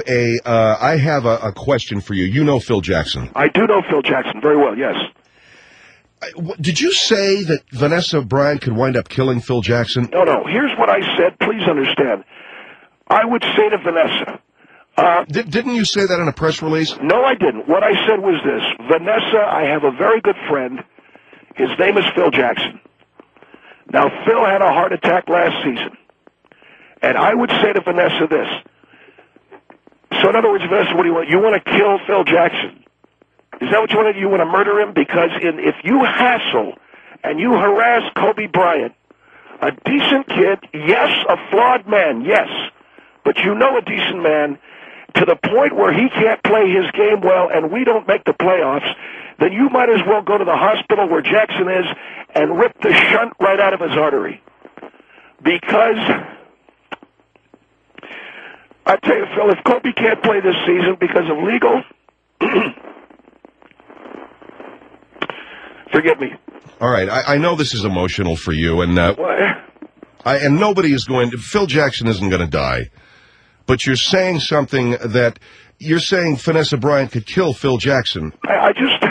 a question for you. You know Phil Jackson. I do know Phil Jackson very well, yes. Did you say that Vanessa Bryant could wind up killing Phil Jackson? No. Here's what I said. Please understand. I would say to Vanessa... didn't you say that in a press release? No, I didn't. What I said was this. Vanessa, I have a very good friend. His name is Phil Jackson. Now, Phil had a heart attack last season. And I would say to Vanessa this. So, in other words, Vanessa, what do you want? You want to kill Phil Jackson? Is that what you want to do? You want to murder him? Because if you hassle and you harass Kobe Bryant, a decent kid, yes, a flawed man, yes, but you know a decent man, to the point where he can't play his game well and we don't make the playoffs, then you might as well go to the hospital where Jackson is and rip the shunt right out of his artery. Because, I tell you, Phil, if Kobe can't play this season because of legal, forgive me. All right, I know this is emotional for you, and and nobody is going to... Phil Jackson isn't going to die. But you're saying something that... You're saying Vanessa Bryant could kill Phil Jackson. I just...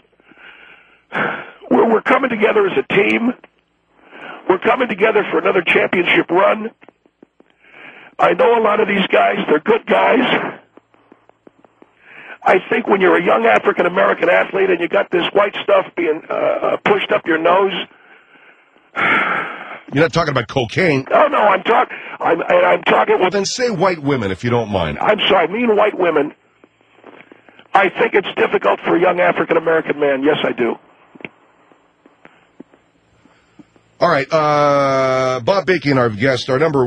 We're coming together as a team. We're coming together for another championship run. I know a lot of these guys. They're good guys. I think when you're a young African-American athlete and you got this white stuff being pushed up your nose... You're not talking about cocaine. No, I'm talking... I'm talking... Well, then say white women, if you don't mind. I'm sorry, I mean white women. I think it's difficult for a young African-American man. Yes, I do. All right, Bob Bakian, our guest. Our number,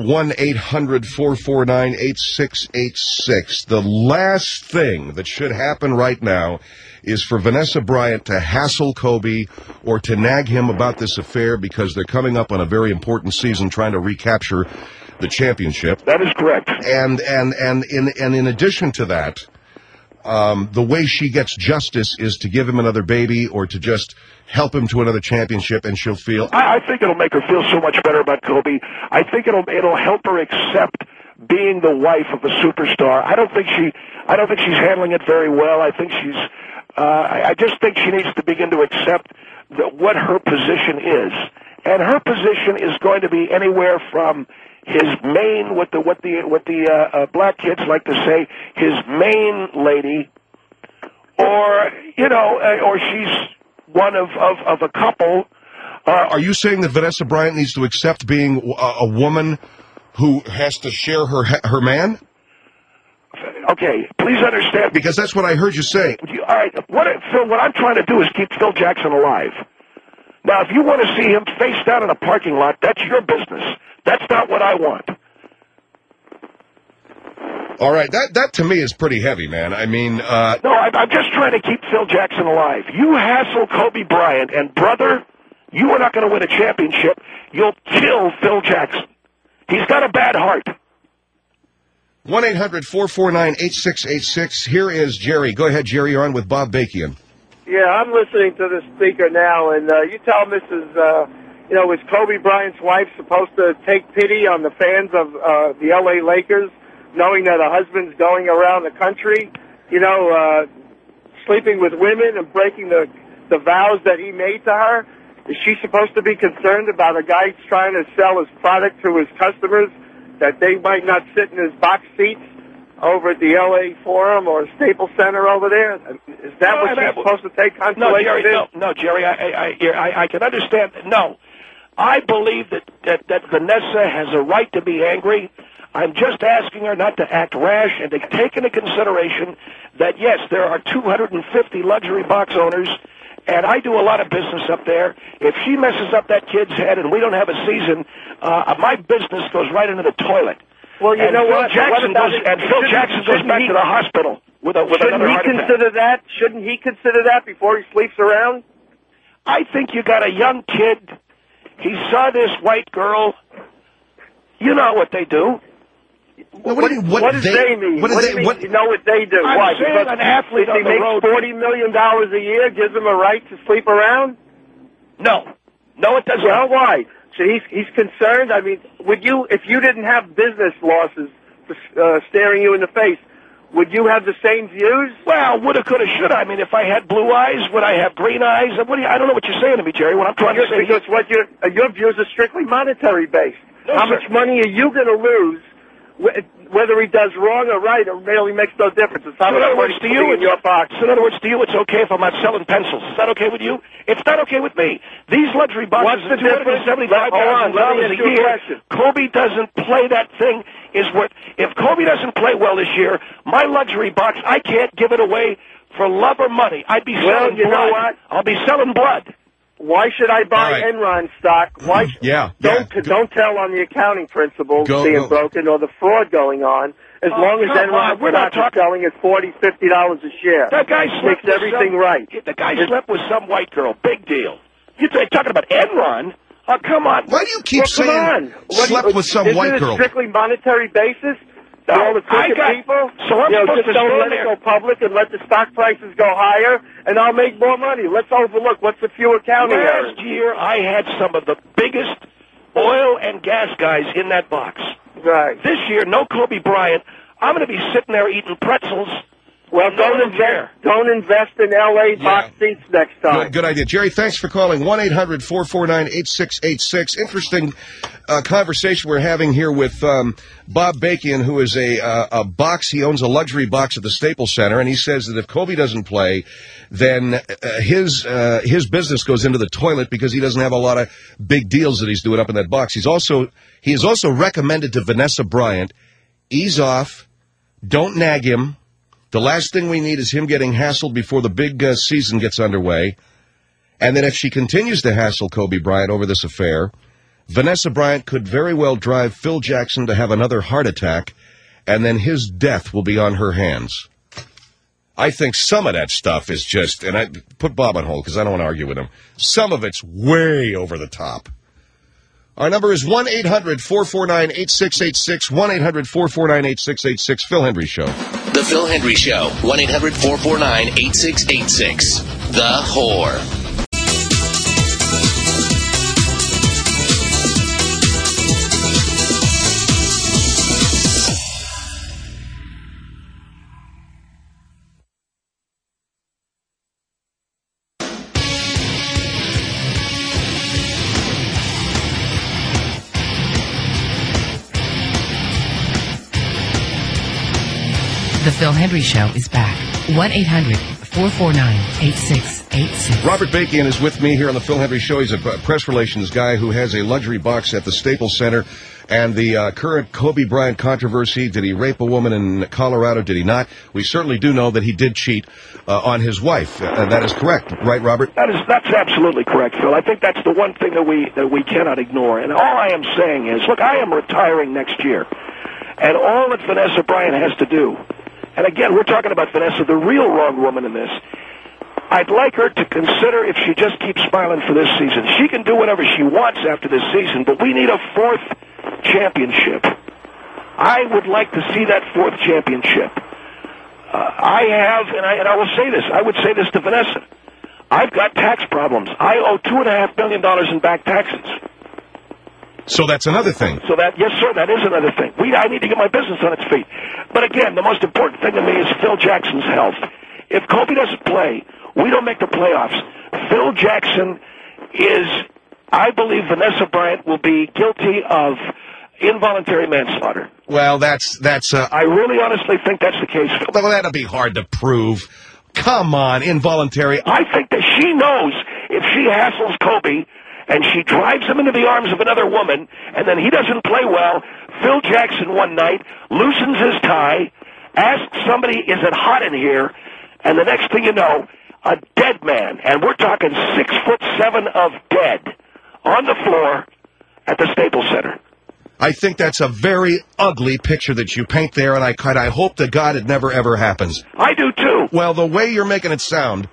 1-800-449-8686. The last thing that should happen right now is for Vanessa Bryant to hassle Kobe or to nag him about this affair because they're coming up on a very important season trying to recapture the championship. That is correct. And in addition to that, the way she gets justice is to give him another baby or to just help him to another championship, and she'll feel... I think it'll make her feel so much better about Kobe. I think it'll help her accept being the wife of a superstar. I don't think she's handling it very well. I think I just think she needs to begin to accept what her position is, and her position is going to be anywhere from his main, what the black kids like to say, his main lady, or or she's one of a couple. Are you saying that Vanessa Bryant needs to accept being a woman who has to share her man? Okay, please understand. Because that's what I heard you say. All right, Phil, what I'm trying to do is keep Phil Jackson alive. Now, if you want to see him face down in a parking lot, that's your business. That's not what I want. All right, that to me is pretty heavy, man. I mean... No, I'm just trying to keep Phil Jackson alive. You hassle Kobe Bryant, and brother, you are not going to win a championship. You'll kill Phil Jackson. He's got a bad heart. 1-800-449-8686. Here is Jerry. Go ahead, Jerry. You're on with Bob Bakian. Yeah, I'm listening to the speaker now, and you tell Mrs. Is Kobe Bryant's wife supposed to take pity on the fans of the L.A. Lakers, knowing that her husband's going around the country, sleeping with women and breaking the vows that he made to her? Is she supposed to be concerned about a guy trying to sell his product to his customers, that they might not sit in his box seats over at the L.A. Forum or Staples Center over there? Is that what she's supposed to take consolation in? No, Jerry, I can understand. No. I believe that Vanessa has a right to be angry. I'm just asking her not to act rash and to take into consideration that, yes, there are 250 luxury box owners, and I do a lot of business up there. If she messes up that kid's head and we don't have a season, my business goes right into the toilet. Well, you know what? Phil Jackson goes back to the hospital with another heart attack. Shouldn't he consider that before he sleeps around? I think you got a young kid. He saw this white girl. You know what they do. What does they mean? What do you mean? You know what they do? I'm saying an athlete on the road. He makes $40 million a year, gives him a right to sleep around? No, it doesn't. Well, why? So he's concerned. I mean, if you didn't have business losses staring you in the face, would you have the same views? Well, woulda, coulda, shoulda. I mean, if I had blue eyes, would I have green eyes? I don't know what you're saying to me, Jerry. What I'm trying to say... Because your views are strictly monetary based. No, How sir. much money are you going to lose? Whether he does wrong or right, it really makes no difference. It's how So in much other money words, to putting you, in your box. so in other words, to you, it's okay if I'm not selling pencils. Is that okay with you? It's not okay with me. These luxury boxes What's the are difference? $275,000 Hold on, let me a ask you a year. question. Kobe doesn't play that thing. Is worth. If Kobe doesn't play well this year, my luxury box, I can't give it away for love or money. I'd be selling you blood. know what? I'll be selling blood. Why should I buy Enron stock? Why? Don't tell on the accounting principles being broken or the fraud going on. As long as Enron stock is selling at $40, $50 a share, That guy makes everything right. The guy slept with some white girl. Big deal. You're talking about Enron? Oh, come on. Why do you keep saying slept with some white girl? Isn't it a strictly monetary basis? No, All the crooked people? So I'm supposed just to don't stand let there. it go public and let the stock prices go higher, and I'll make more money. Let's overlook what's the few accounting errors. Last year, I had some of the biggest oil and gas guys in that box. Right. This year, no Kobe Bryant. I'm going to be sitting there eating pretzels. Well, don't invest in L.A. box seats next time. Good idea. Jerry, thanks for calling. 1-800-449-8686. Interesting conversation we're having here with Bob Bakian, who is a box. He owns a luxury box at the Staples Center, and he says that if Kobe doesn't play, then his business goes into the toilet because he doesn't have a lot of big deals that he's doing up in that box. He is also recommended to Vanessa Bryant, ease off, don't nag him. The last thing we need is him getting hassled before the big season gets underway. And then if she continues to hassle Kobe Bryant over this affair, Vanessa Bryant could very well drive Phil Jackson to have another heart attack, and then his death will be on her hands. I think some of that stuff is just, and I put Bob on hold because I don't want to argue with him, some of it's way over the top. Our number is 1-800-449-8686, 1-800-449-8686, Phil Hendry Show. The Phil Hendry Show, 1-800-449-8686. The Whore. The Phil Hendry Show is back. 1-800-449-8686. Robert Bakian is with me here on the Phil Hendry Show. He's a press relations guy who has a luxury box at the Staples Center. And the current Kobe Bryant controversy, did he rape a woman in Colorado? Did he not? We certainly do know that he did cheat on his wife. That is correct. Right, Robert? That's absolutely correct, Phil. I think that's the one thing that we cannot ignore. And all I am saying is, look, I am retiring next year. And all that Vanessa Bryant has to do, and again, we're talking about Vanessa, the real wrong woman in this. I'd like her to consider if she just keeps smiling for this season. She can do whatever she wants after this season, but we need a fourth championship. I would like to see that fourth championship. I will say this. I would say this to Vanessa. I've got tax problems. I owe $2.5 million in back taxes. So that's another thing. Yes, sir, that is another thing. I need to get my business on its feet. But again, the most important thing to me is Phil Jackson's health. If Kobe doesn't play, we don't make the playoffs. Phil Jackson I believe Vanessa Bryant will be guilty of involuntary manslaughter. Well, that's. I really honestly think that's the case. Well, that'll be hard to prove. Come on, involuntary. I think that she knows if she hassles Kobe and she drives him into the arms of another woman, and then he doesn't play well, Phil Jackson one night loosens his tie, asks somebody, is it hot in here? And the next thing you know, a dead man, and we're talking 6'7" of dead, on the floor at the Staples Center. I think that's a very ugly picture that you paint there, and I hope to God it never, ever happens. I do, too. Well, the way you're making it sound,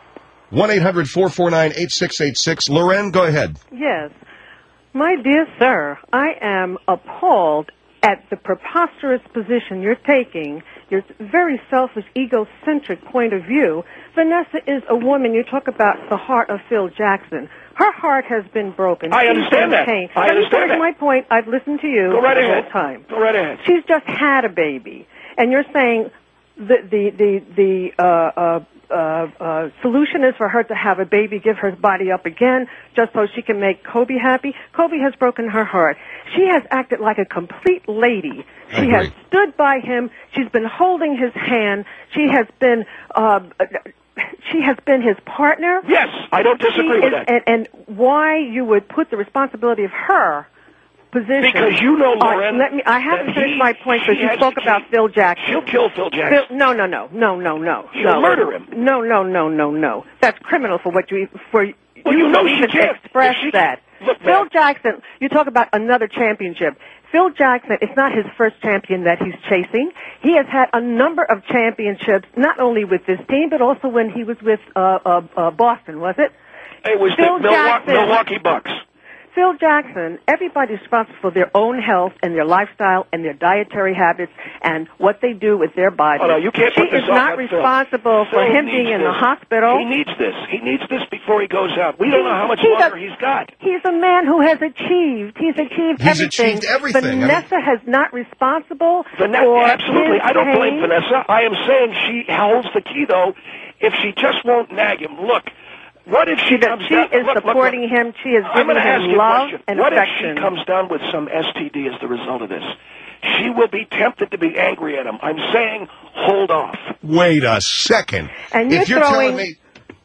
1-800-449-8686. Loren, go ahead. Yes. My dear sir, I am appalled at the preposterous position you're taking, your very selfish, egocentric point of view. Vanessa is a woman. You talk about the heart of Phil Jackson. Her heart has been broken. I understand that. I understand that. My point, I've listened to you the whole time. Go right ahead. She's just had a baby. And you're saying solution is for her to have a baby, give her body up again, just so she can make Kobe happy. Kobe has broken her heart. She has acted like a complete lady. She has stood by him. She's been holding his hand. She has been his partner. Yes, I don't disagree with that. And why you would put the responsibility of her position? Because you know, Lauren. I haven't finished my point, but you spoke about Phil Jackson. She'll kill Phil Jackson. No. She'll murder him. No. That's criminal for what you you know she even can't. express that. Look, Phil Jackson. You talk about another championship. Phil Jackson is not his first champion that he's chasing. He has had a number of championships, not only with this team, but also when he was with Boston, was it? It was Phil the Milwaukee Bucks. Phil Jackson, everybody's responsible for their own health and their lifestyle and their dietary habits and what they do with their body. Oh, no, you can't put this She is not responsible for him being in the hospital. He needs this. He needs this before he goes out. We don't know how much longer he's got. He's a man who has achieved. He's achieved everything. Vanessa has not responsible for absolutely. his I don't blame pain. Vanessa. I am saying she holds the key, though. If she just won't nag him, look. What if she comes down? She is supporting him. She is I'm giving going to ask him you a love question. and What affection. if she comes down with some STD as the result of this? She will be tempted to be angry at him. I'm saying hold off. Wait a second. And if you're telling me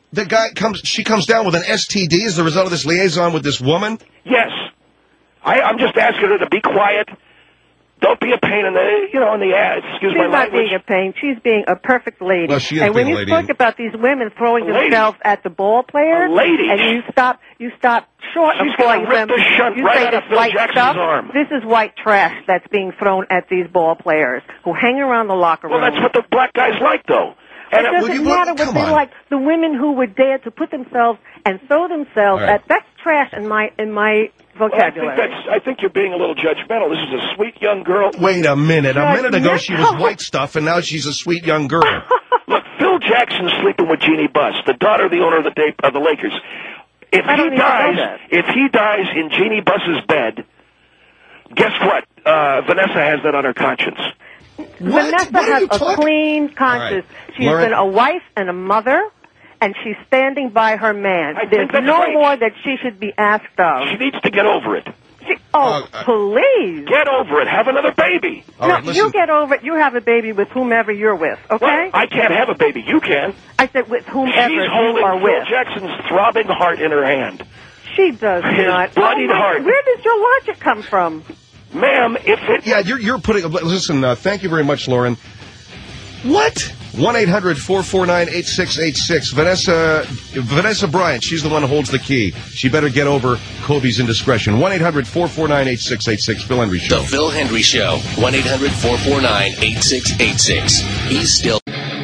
she comes down with an STD as the result of this liaison with this woman? Yes. I'm just asking her to be quiet. Don't be a pain in the ass. Excuse my She's not language. being a pain. She's being a perfect lady. Well, she is and when being you a lady. spoke about these women throwing A lady. themselves at the ball players, A lady. and you stop short She's of gonna calling rip them. the shunt You right say out of this Phil white Jackson's stuff. arm. This is white trash that's being thrown at these ball players who hang around the locker room. Well, that's what the black guys like, though. It doesn't matter what they like. The women who would dare to put themselves and throw themselves All right. that's trash in my vocabulary. I think you're being a little judgmental. This is a sweet young girl. Wait a minute. A minute ago she was white stuff, and now she's a sweet young girl. Look, Phil Jackson's sleeping with Jeannie Buss, the daughter of the owner of the Lakers. If he dies in Jeannie Buss's bed, guess what? Vanessa has that on her conscience. Vanessa has a clean conscience. Right. She's Lauren? been a wife and a mother, and she's standing by her man. There's that's no great. more that she should be asked of. She needs to get over it. Please. Get over it. Have another baby. You get over it. You have a baby with whomever you're with, okay? Well, I can't have a baby. You can. I said with whomever She's you holding are Phil with. Jackson's throbbing heart in her hand. She does His not. bloodied heart. Where does your logic come from? Ma'am, if it... Yeah, you're putting... Listen, thank you very much, Lauren. What? 1-800-449-8686. Vanessa Bryant, she's the one who holds the key. She better get over Kobe's indiscretion. 1-800-449-8686. Phil Hendry Show. The Phil Hendry Show. 1-800-449-8686. He's still...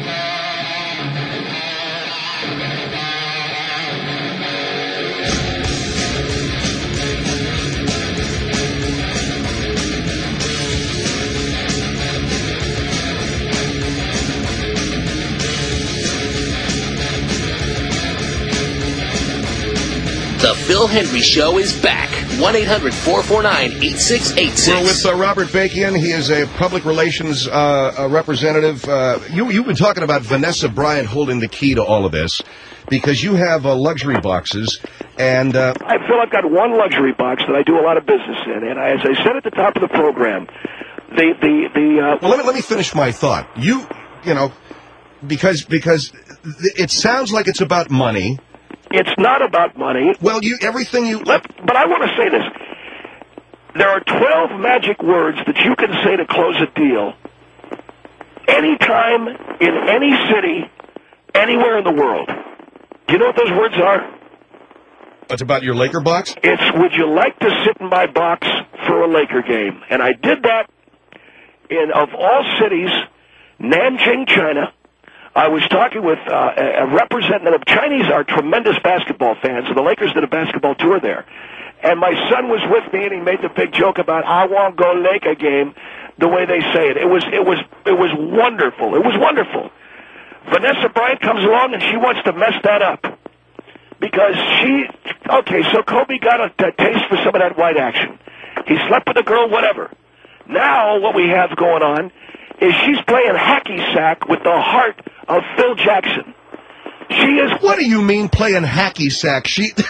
The Phil Hendry Show is back. 1-800-449-8686. We're with Robert Bakian. He is a public relations representative. You've been talking about Vanessa Bryant holding the key to all of this because you have luxury boxes. And I feel I've got one luxury box that I do a lot of business in. And as I said at the top of the program, well, let me finish my thought. Because it sounds like it's about money. It's not about money. Well, but I want to say this. There are 12 magic words that you can say to close a deal anytime, in any city, anywhere in the world. Do you know what those words are? It's about your Laker box? It's, would you like to sit in my box for a Laker game? And I did that of all cities, Nanjing, China. I was talking with a representative. Chinese are tremendous basketball fans, and the Lakers did a basketball tour there. And my son was with me, and he made the big joke about "I won't go Laker game," the way they say it. It was wonderful. It was wonderful. Vanessa Bryant comes along, and she wants to mess that up because so Kobe got a taste for some of that white action. He slept with a girl, whatever. Now what we have going on is she's playing hacky sack with the heart of Phil Jackson. She is. What do you mean playing hacky sack?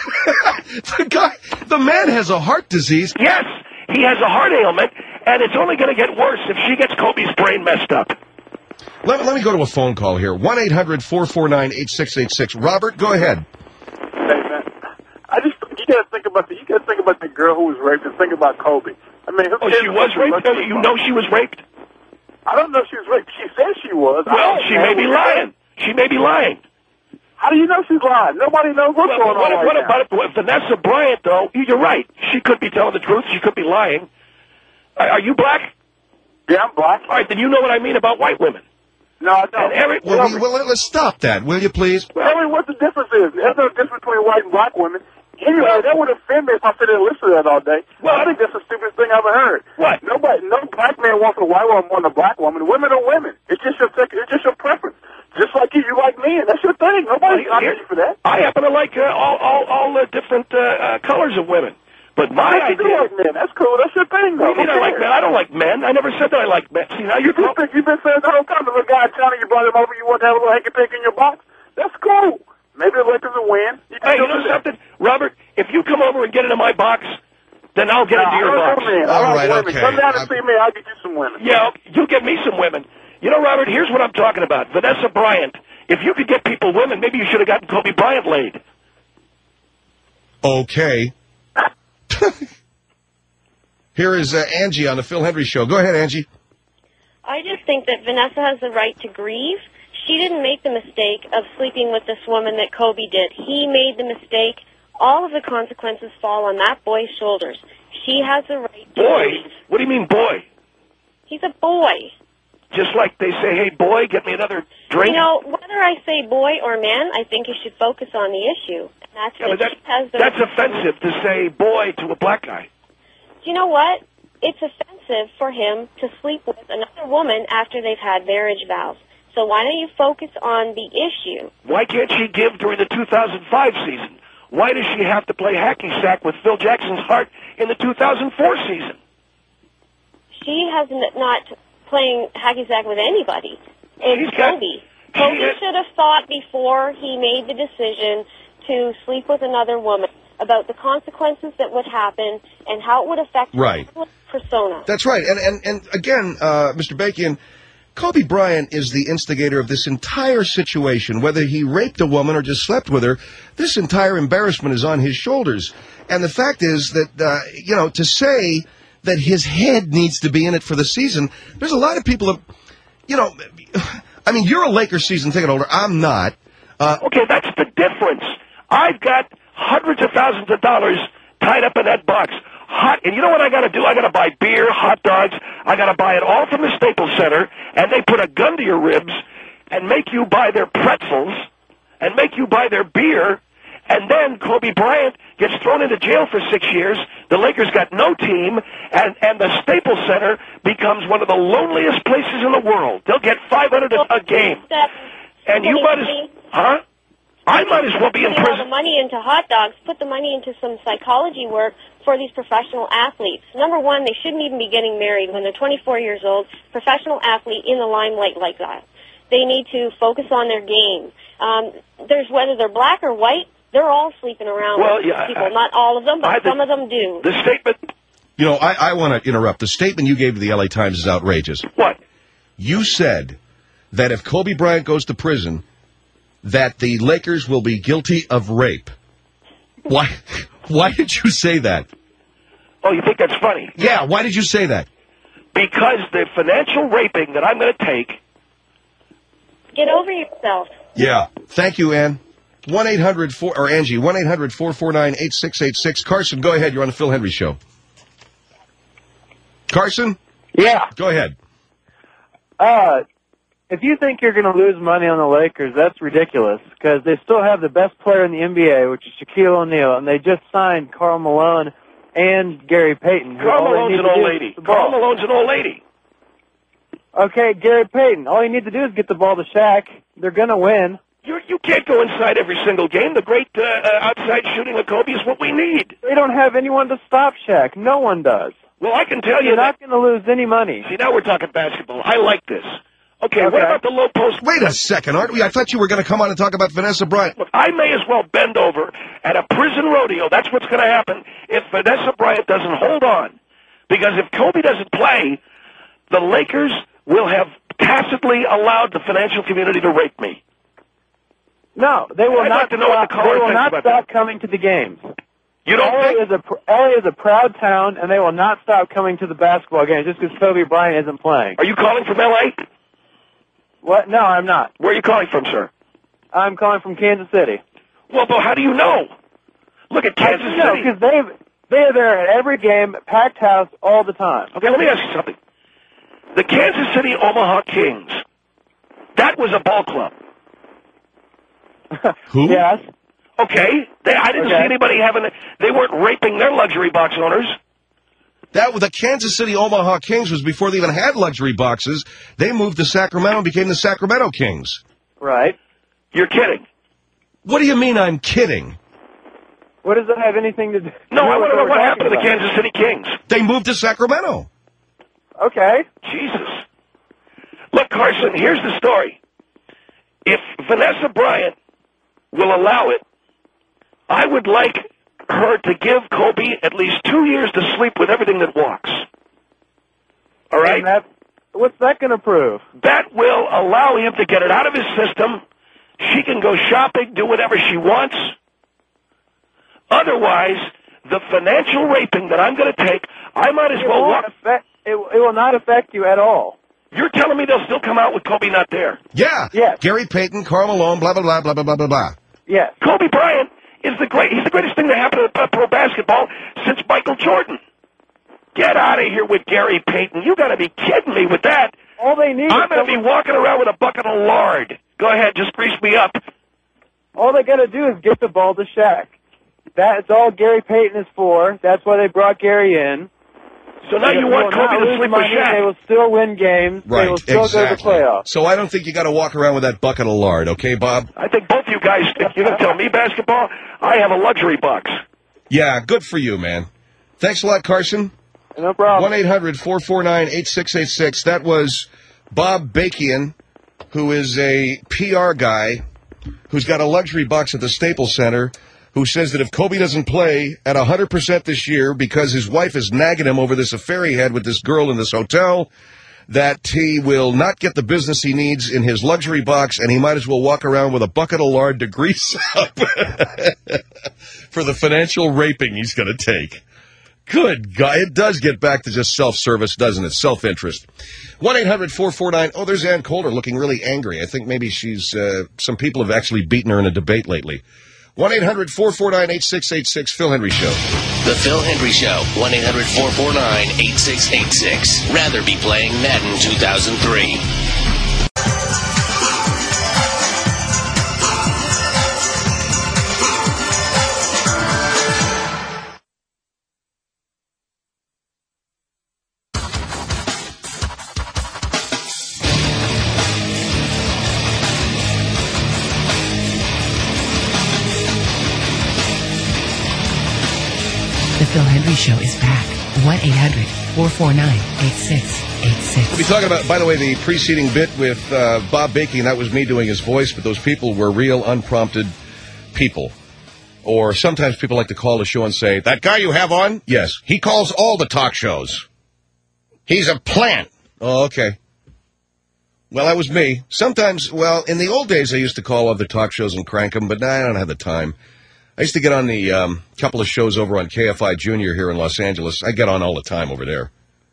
The man has a heart disease. Yes, he has a heart ailment, and it's only going to get worse if she gets Kobe's brain messed up. Let me go to a phone call here. 1-800-449-8686. Robert, go ahead. Hey, man, you gotta think about the girl who was raped and think about Kobe. I mean, she was raped? You know she was raped? I don't know if she was raped. She said she was. Well, she may be lying. She may be lying. How do you know she's lying? Nobody knows what's going on What about Vanessa Bryant, though? You're right. She could be telling the truth. She could be lying. Are you black? Yeah, I'm black. All right, then you know what I mean about white women. No, I don't. Well, let's stop that, will you, please? Tell me what the difference is. There's no difference between white and black women. Anyway, that would offend me if I sit there and listen to that all day. Well, I think that's the stupidest thing I've ever heard. What? No black man wants a white woman more than a black woman. Women are women. It's just your preference. Just like you like me, and that's your thing. Nobody's knocking you for that. I happen to like all the different colors of women. But my idea... You like men. That's cool. That's your thing, though. What do you mean I like men? I don't like men. I never said that I like men. See, now you've been saying the whole time. There's a guy telling you brought him over, you want to have a little hanky-panky in your box. That's cool. Maybe the Lakers will win. Hey, you know something? Robert, if you come over and get into my box, then I'll get into your box. All right, women. okay. Come down and see me. I'll get you some women. Yeah, you'll get me some women. You know, Robert, here's what I'm talking about. Vanessa Bryant. If you could get people women, maybe you should have gotten Kobe Bryant laid. Okay. Here is Angie on the Phil Hendry Show. Go ahead, Angie. I just think that Vanessa has the right to grieve. She didn't make the mistake of sleeping with this woman that Kobe did. He made the mistake. All of the consequences fall on that boy's shoulders. She has the right to grieve. What do you mean, boy? He's a boy. Just like they say, hey, boy, get me another drink? You know, whether I say boy or man, I think you should focus on the issue. And that's offensive to say boy to a black guy. You know what? It's offensive for him to sleep with another woman after they've had marriage vows. So why don't you focus on the issue? Why can't she give during the 2005 season? Why does she have to play hacky sack with Phil Jackson's heart in the 2004 season? She has not playing hacky sack with anybody. It's Kobe. Kobe should have thought before he made the decision to sleep with another woman about the consequences that would happen and how it would affect his persona. That's right. And again, Mr. Bakian, Kobe Bryant is the instigator of this entire situation. Whether he raped a woman or just slept with her, this entire embarrassment is on his shoulders. And the fact is that, to say that his head needs to be in it for the season, there's a lot of people that, I mean, you're a Lakers season ticket holder. I'm not. Okay, that's the difference. I've got hundreds of thousands of dollars tied up in that box. And you know what I got to do? I got to buy beer, hot dogs. I got to buy it all from the Staples Center, and they put a gun to your ribs and make you buy their pretzels and make you buy their beer. And then Kobe Bryant gets thrown into jail for 6 years. The Lakers got no team, and the Staples Center becomes one of the loneliest places in the world. They'll get $500 a game. And you might as... I might as well be in prison. All the money into hot dogs, put the money into some psychology work for these professional athletes. Number one, they shouldn't even be getting married when they're 24 years old. Professional athlete in the limelight like that. They need to focus on their game. There's whether they're black or white, they're all sleeping around with people. Not all of them, but some of them do. The statement... I want to interrupt. The statement you gave to the LA Times is outrageous. What? You said that if Kobe Bryant goes to prison, that the Lakers will be guilty of rape. Why did you say that? Oh, you think that's funny? Yeah, why did you say that? Because the financial raping that I'm going to take... Get over yourself. Yeah. Thank you, Ann. 1-800-4... Or Angie, 1-800-449-8686. Carson, go ahead. You're on the Phil Hendry Show. Carson? Yeah. Go ahead. If you think you're going to lose money on the Lakers, that's ridiculous, because they still have the best player in the NBA, which is Shaquille O'Neal, and they just signed Karl Malone and Gary Payton. Karl Malone's an old lady. Karl Malone's an old lady. Okay, Gary Payton. All you need to do is get the ball to Shaq. They're going to win. You can't go inside every single game. The great outside shooting of Kobe is what we need. They don't have anyone to stop Shaq. No one does. Well, I can tell you you're not going to lose any money. See, now we're talking basketball. I like this. Okay, what about the low post? Wait a second, aren't we? I thought you were going to come on and talk about Vanessa Bryant. Look, I may as well bend over at a prison rodeo. That's what's going to happen if Vanessa Bryant doesn't hold on. Because if Kobe doesn't play, the Lakers will have tacitly allowed the financial community to rape me. No, they will I'd not like to know what the caller they will thinks not about stop that. coming to the games. You don't LA is a proud town, and they will not stop coming to the basketball games just because Kobe Bryant isn't playing. Are you calling from L.A.? What? No, I'm not. Where are you calling from, sir? I'm calling from Kansas City. Well, though, how do you know? Look at Kansas City. because they are there at every game, packed house all the time. Okay, let me ask you something. The Kansas City Omaha Kings, that was a ball club. Who? Yes. Okay, I didn't see anybody they weren't raping their luxury box owners. The Kansas City Omaha Kings was before they even had luxury boxes. They moved to Sacramento and became the Sacramento Kings. Right. You're kidding. What do you mean I'm kidding? What does that have anything to do? No, I want to know what happened to the Kansas City Kings. They moved to Sacramento. Okay. Jesus. Look, Carson, here's the story. If Vanessa Bryant will allow it, I would like her to give Kobe at least 2 years to sleep with everything that walks. All right? What's that going to prove? That will allow him to get it out of his system. She can go shopping, do whatever she wants. Otherwise, the financial raping that I'm going to take, I might as well walk. It will not affect you at all. You're telling me they'll still come out with Kobe not there? Yeah. Yes. Gary Payton, Karl Malone, blah, blah, blah, blah, blah, blah, blah, blah. Yes. Kobe Bryant is he's the greatest thing that happened to pro basketball since Michael Jordan. Get out of here with Gary Payton. You got to be kidding me with that. All they need I'm going to be walking around with a bucket of lard. Go ahead, just grease me up. All they got to do is get the ball to Shaq. That's all Gary Payton is for. That's why they brought Gary in. So now you want Kobe to sleep with Shaq. They will still win games. Right, they will still exactly. go to the playoffs. So I don't think you got to walk around with that bucket of lard, okay, Bob? I think both you guys, if you're going to tell me basketball, I have a luxury box. Yeah, good for you, man. Thanks a lot, Carson. No problem. 1-800-449-8686. That was Bob Bakian, who is a PR guy who's got a luxury box at the Staples Center, who says that if Kobe doesn't play at 100% this year because his wife is nagging him over this affair he had with this girl in this hotel, that he will not get the business he needs in his luxury box, and he might as well walk around with a bucket of lard to grease up for the financial raping he's going to take. Good guy. It does get back to just self-service, doesn't it? Self-interest. 1-800-449. Oh, there's Ann Coulter looking really angry. I think maybe she's, some people have actually beaten her in a debate lately. 1-800-449-8686, Phil Hendry Show. The Phil Hendry Show, 1-800-449-8686. Rather be playing Madden 2003. The Phil Hendry Show is back. 1-800-449-8686. We'll be talking about, by the way, the preceding bit with Bob Bakian. That was me doing his voice, but those people were real unprompted people. Or sometimes people like to call the show and say, that guy you have on? Yes. He calls all the talk shows. He's a plant. Oh, okay. Well, that was me. Sometimes, well, in the old days, I used to call other talk shows and crank them, but now I don't have the time. I used to get on the couple of shows over on KFI Junior here in Los Angeles. I get on all the time over there.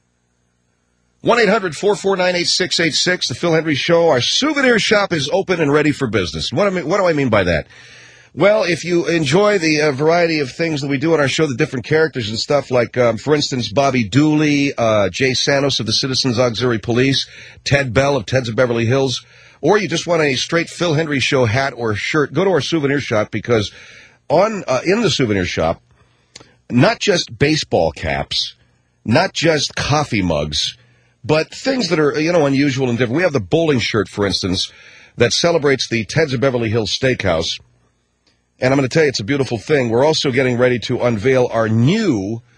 1-800-449-8686, the Phil Hendry Show. Our souvenir shop is open and ready for business. What do I mean by that? Well, if you enjoy the variety of things that we do on our show, the different characters and stuff, like, for instance, Bobby Dooley, Jay Santos of the Citizens Auxiliary Police, Ted Bell of Ted's of Beverly Hills, or you just want a straight Phil Hendry Show hat or shirt, go to our souvenir shop, because in the souvenir shop, not just baseball caps, not just coffee mugs, but things that are, unusual and different. We have the bowling shirt, for instance, that celebrates the Ted's of Beverly Hills Steakhouse. And I'm going to tell you, it's a beautiful thing. We're also getting ready to unveil our new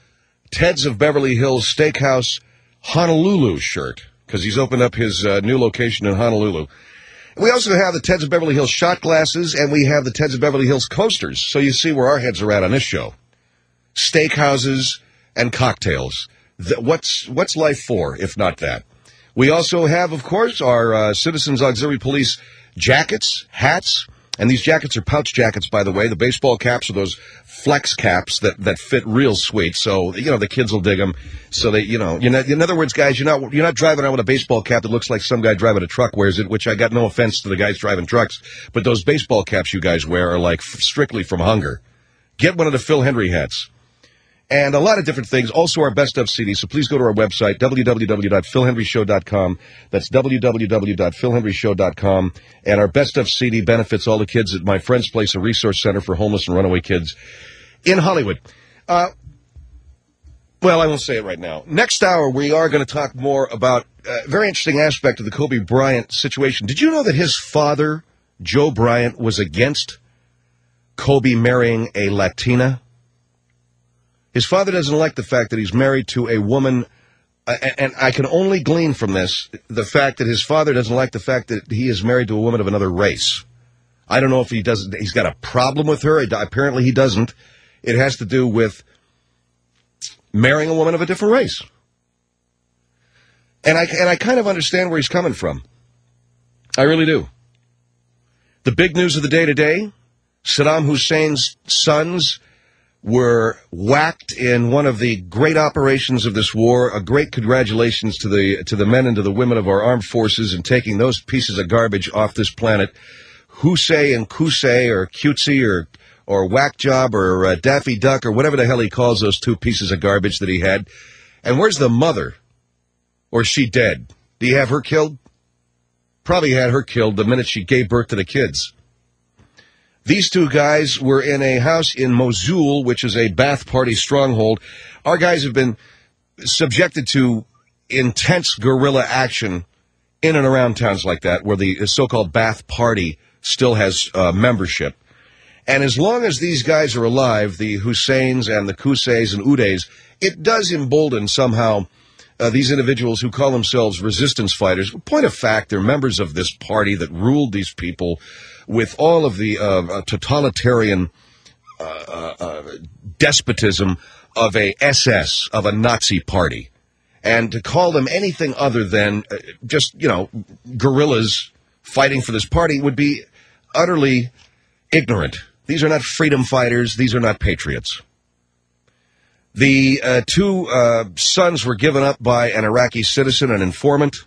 Ted's of Beverly Hills Steakhouse Honolulu shirt, because he's opened up his new location in Honolulu. We also have the Ted's of Beverly Hills shot glasses, and we have the Ted's of Beverly Hills coasters, so you see where our heads are at on this show. Steakhouses and cocktails. What's life for, if not that? We also have, of course, our Citizens Auxiliary Police jackets, hats, and these jackets are pouch jackets, by the way. The baseball caps are those flex caps that fit real sweet, so, the kids will dig them. So they, in other words, guys, you're not driving around with a baseball cap that looks like some guy driving a truck wears it, which I got no offense to the guys driving trucks, but those baseball caps you guys wear are like strictly from hunger. Get one of the Phil Hendry hats. And a lot of different things. Also our best of CD. So please go to our website, www.philhenryshow.com. That's www.philhenryshow.com. And our best of CD benefits all the kids at my friend's place, a resource center for homeless and runaway kids in Hollywood. Well, I won't say it right now. Next hour, we are going to talk more about a very interesting aspect of the Kobe Bryant situation. Did you know that his father, Joe Bryant, was against Kobe marrying a Latina? His father doesn't like the fact that he's married to a woman, and I can only glean from this the fact that his father doesn't like the fact that he is married to a woman of another race. I don't know if he's got a problem with her. Apparently he doesn't. It has to do with marrying a woman of a different race. And I kind of understand where he's coming from. I really do. The big news of the day today, Saddam Hussein's sons were whacked in one of the great operations of this war. A great congratulations to the men and to the women of our armed forces in taking those pieces of garbage off this planet. Hussein and Kusei, or Cutesy, or Whack Job, or Daffy Duck, or whatever the hell he calls those two pieces of garbage that he had. And where's the mother? Or is she dead? Do you have her killed? Probably had her killed the minute she gave birth to the kids. These two guys were in a house in Mosul, which is a Ba'ath Party stronghold. Our guys have been subjected to intense guerrilla action in and around towns like that, where the so-called Ba'ath Party still has membership. And as long as these guys are alive, the Husseins and the Kuseis and Udays, it does embolden somehow these individuals who call themselves resistance fighters. Point of fact, they're members of this party that ruled these people with all of the totalitarian despotism of a SS, of a Nazi party. And to call them anything other than just, guerrillas fighting for this party would be utterly ignorant. These are not freedom fighters. These are not patriots. The two sons were given up by an Iraqi citizen, an informant.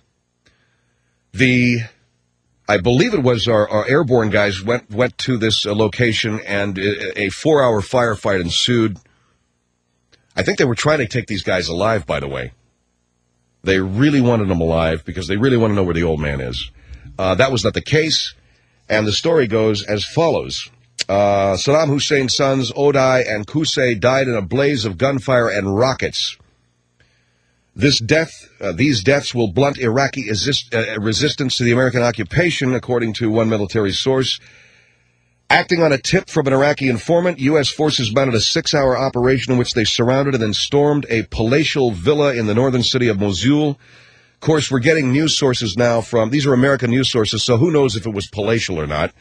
I believe it was our airborne guys went to this location, and a 4-hour firefight ensued. I think they were trying to take these guys alive, by the way. They really wanted them alive because they really want to know where the old man is. That was not the case, and the story goes as follows. Saddam Hussein's sons, Odai and Kusei, died in a blaze of gunfire and rockets. These deaths will blunt Iraqi resistance to the American occupation, according to one military source. Acting on a tip from an Iraqi informant, U.S. forces mounted a 6-hour operation in which they surrounded and then stormed a palatial villa in the northern city of Mosul. Of course, we're getting news sources now these are American news sources, so who knows if it was palatial or not.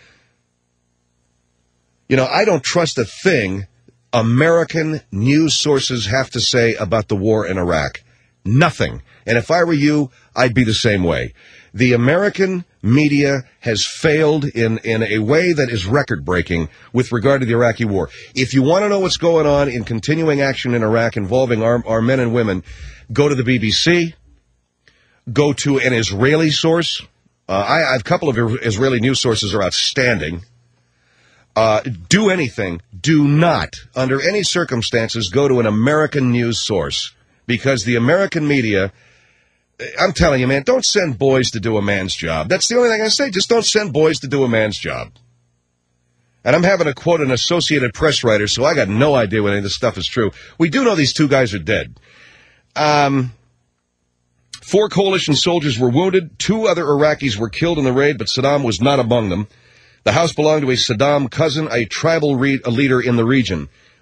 I don't trust a thing American news sources have to say about the war in Iraq. Nothing. And if I were you, I'd be the same way. The American media has failed in a way that is record-breaking with regard to the Iraqi war. If you want to know what's going on in continuing action in Iraq involving our men and women, go to the BBC, go to an Israeli source. A couple of Israeli news sources are outstanding. Do anything. Do not, under any circumstances, go to an American news source, because the American media, I'm telling you, man, don't send boys to do a man's job. That's the only thing I say. Just don't send boys to do a man's job. And I'm having to quote an Associated Press writer, so I got no idea when any of this stuff is true. We do know these two guys are dead. 4 coalition soldiers were wounded. 2 other Iraqis were killed in the raid, but Saddam was not among them. The house belonged to a Saddam cousin, a tribal leader in the region.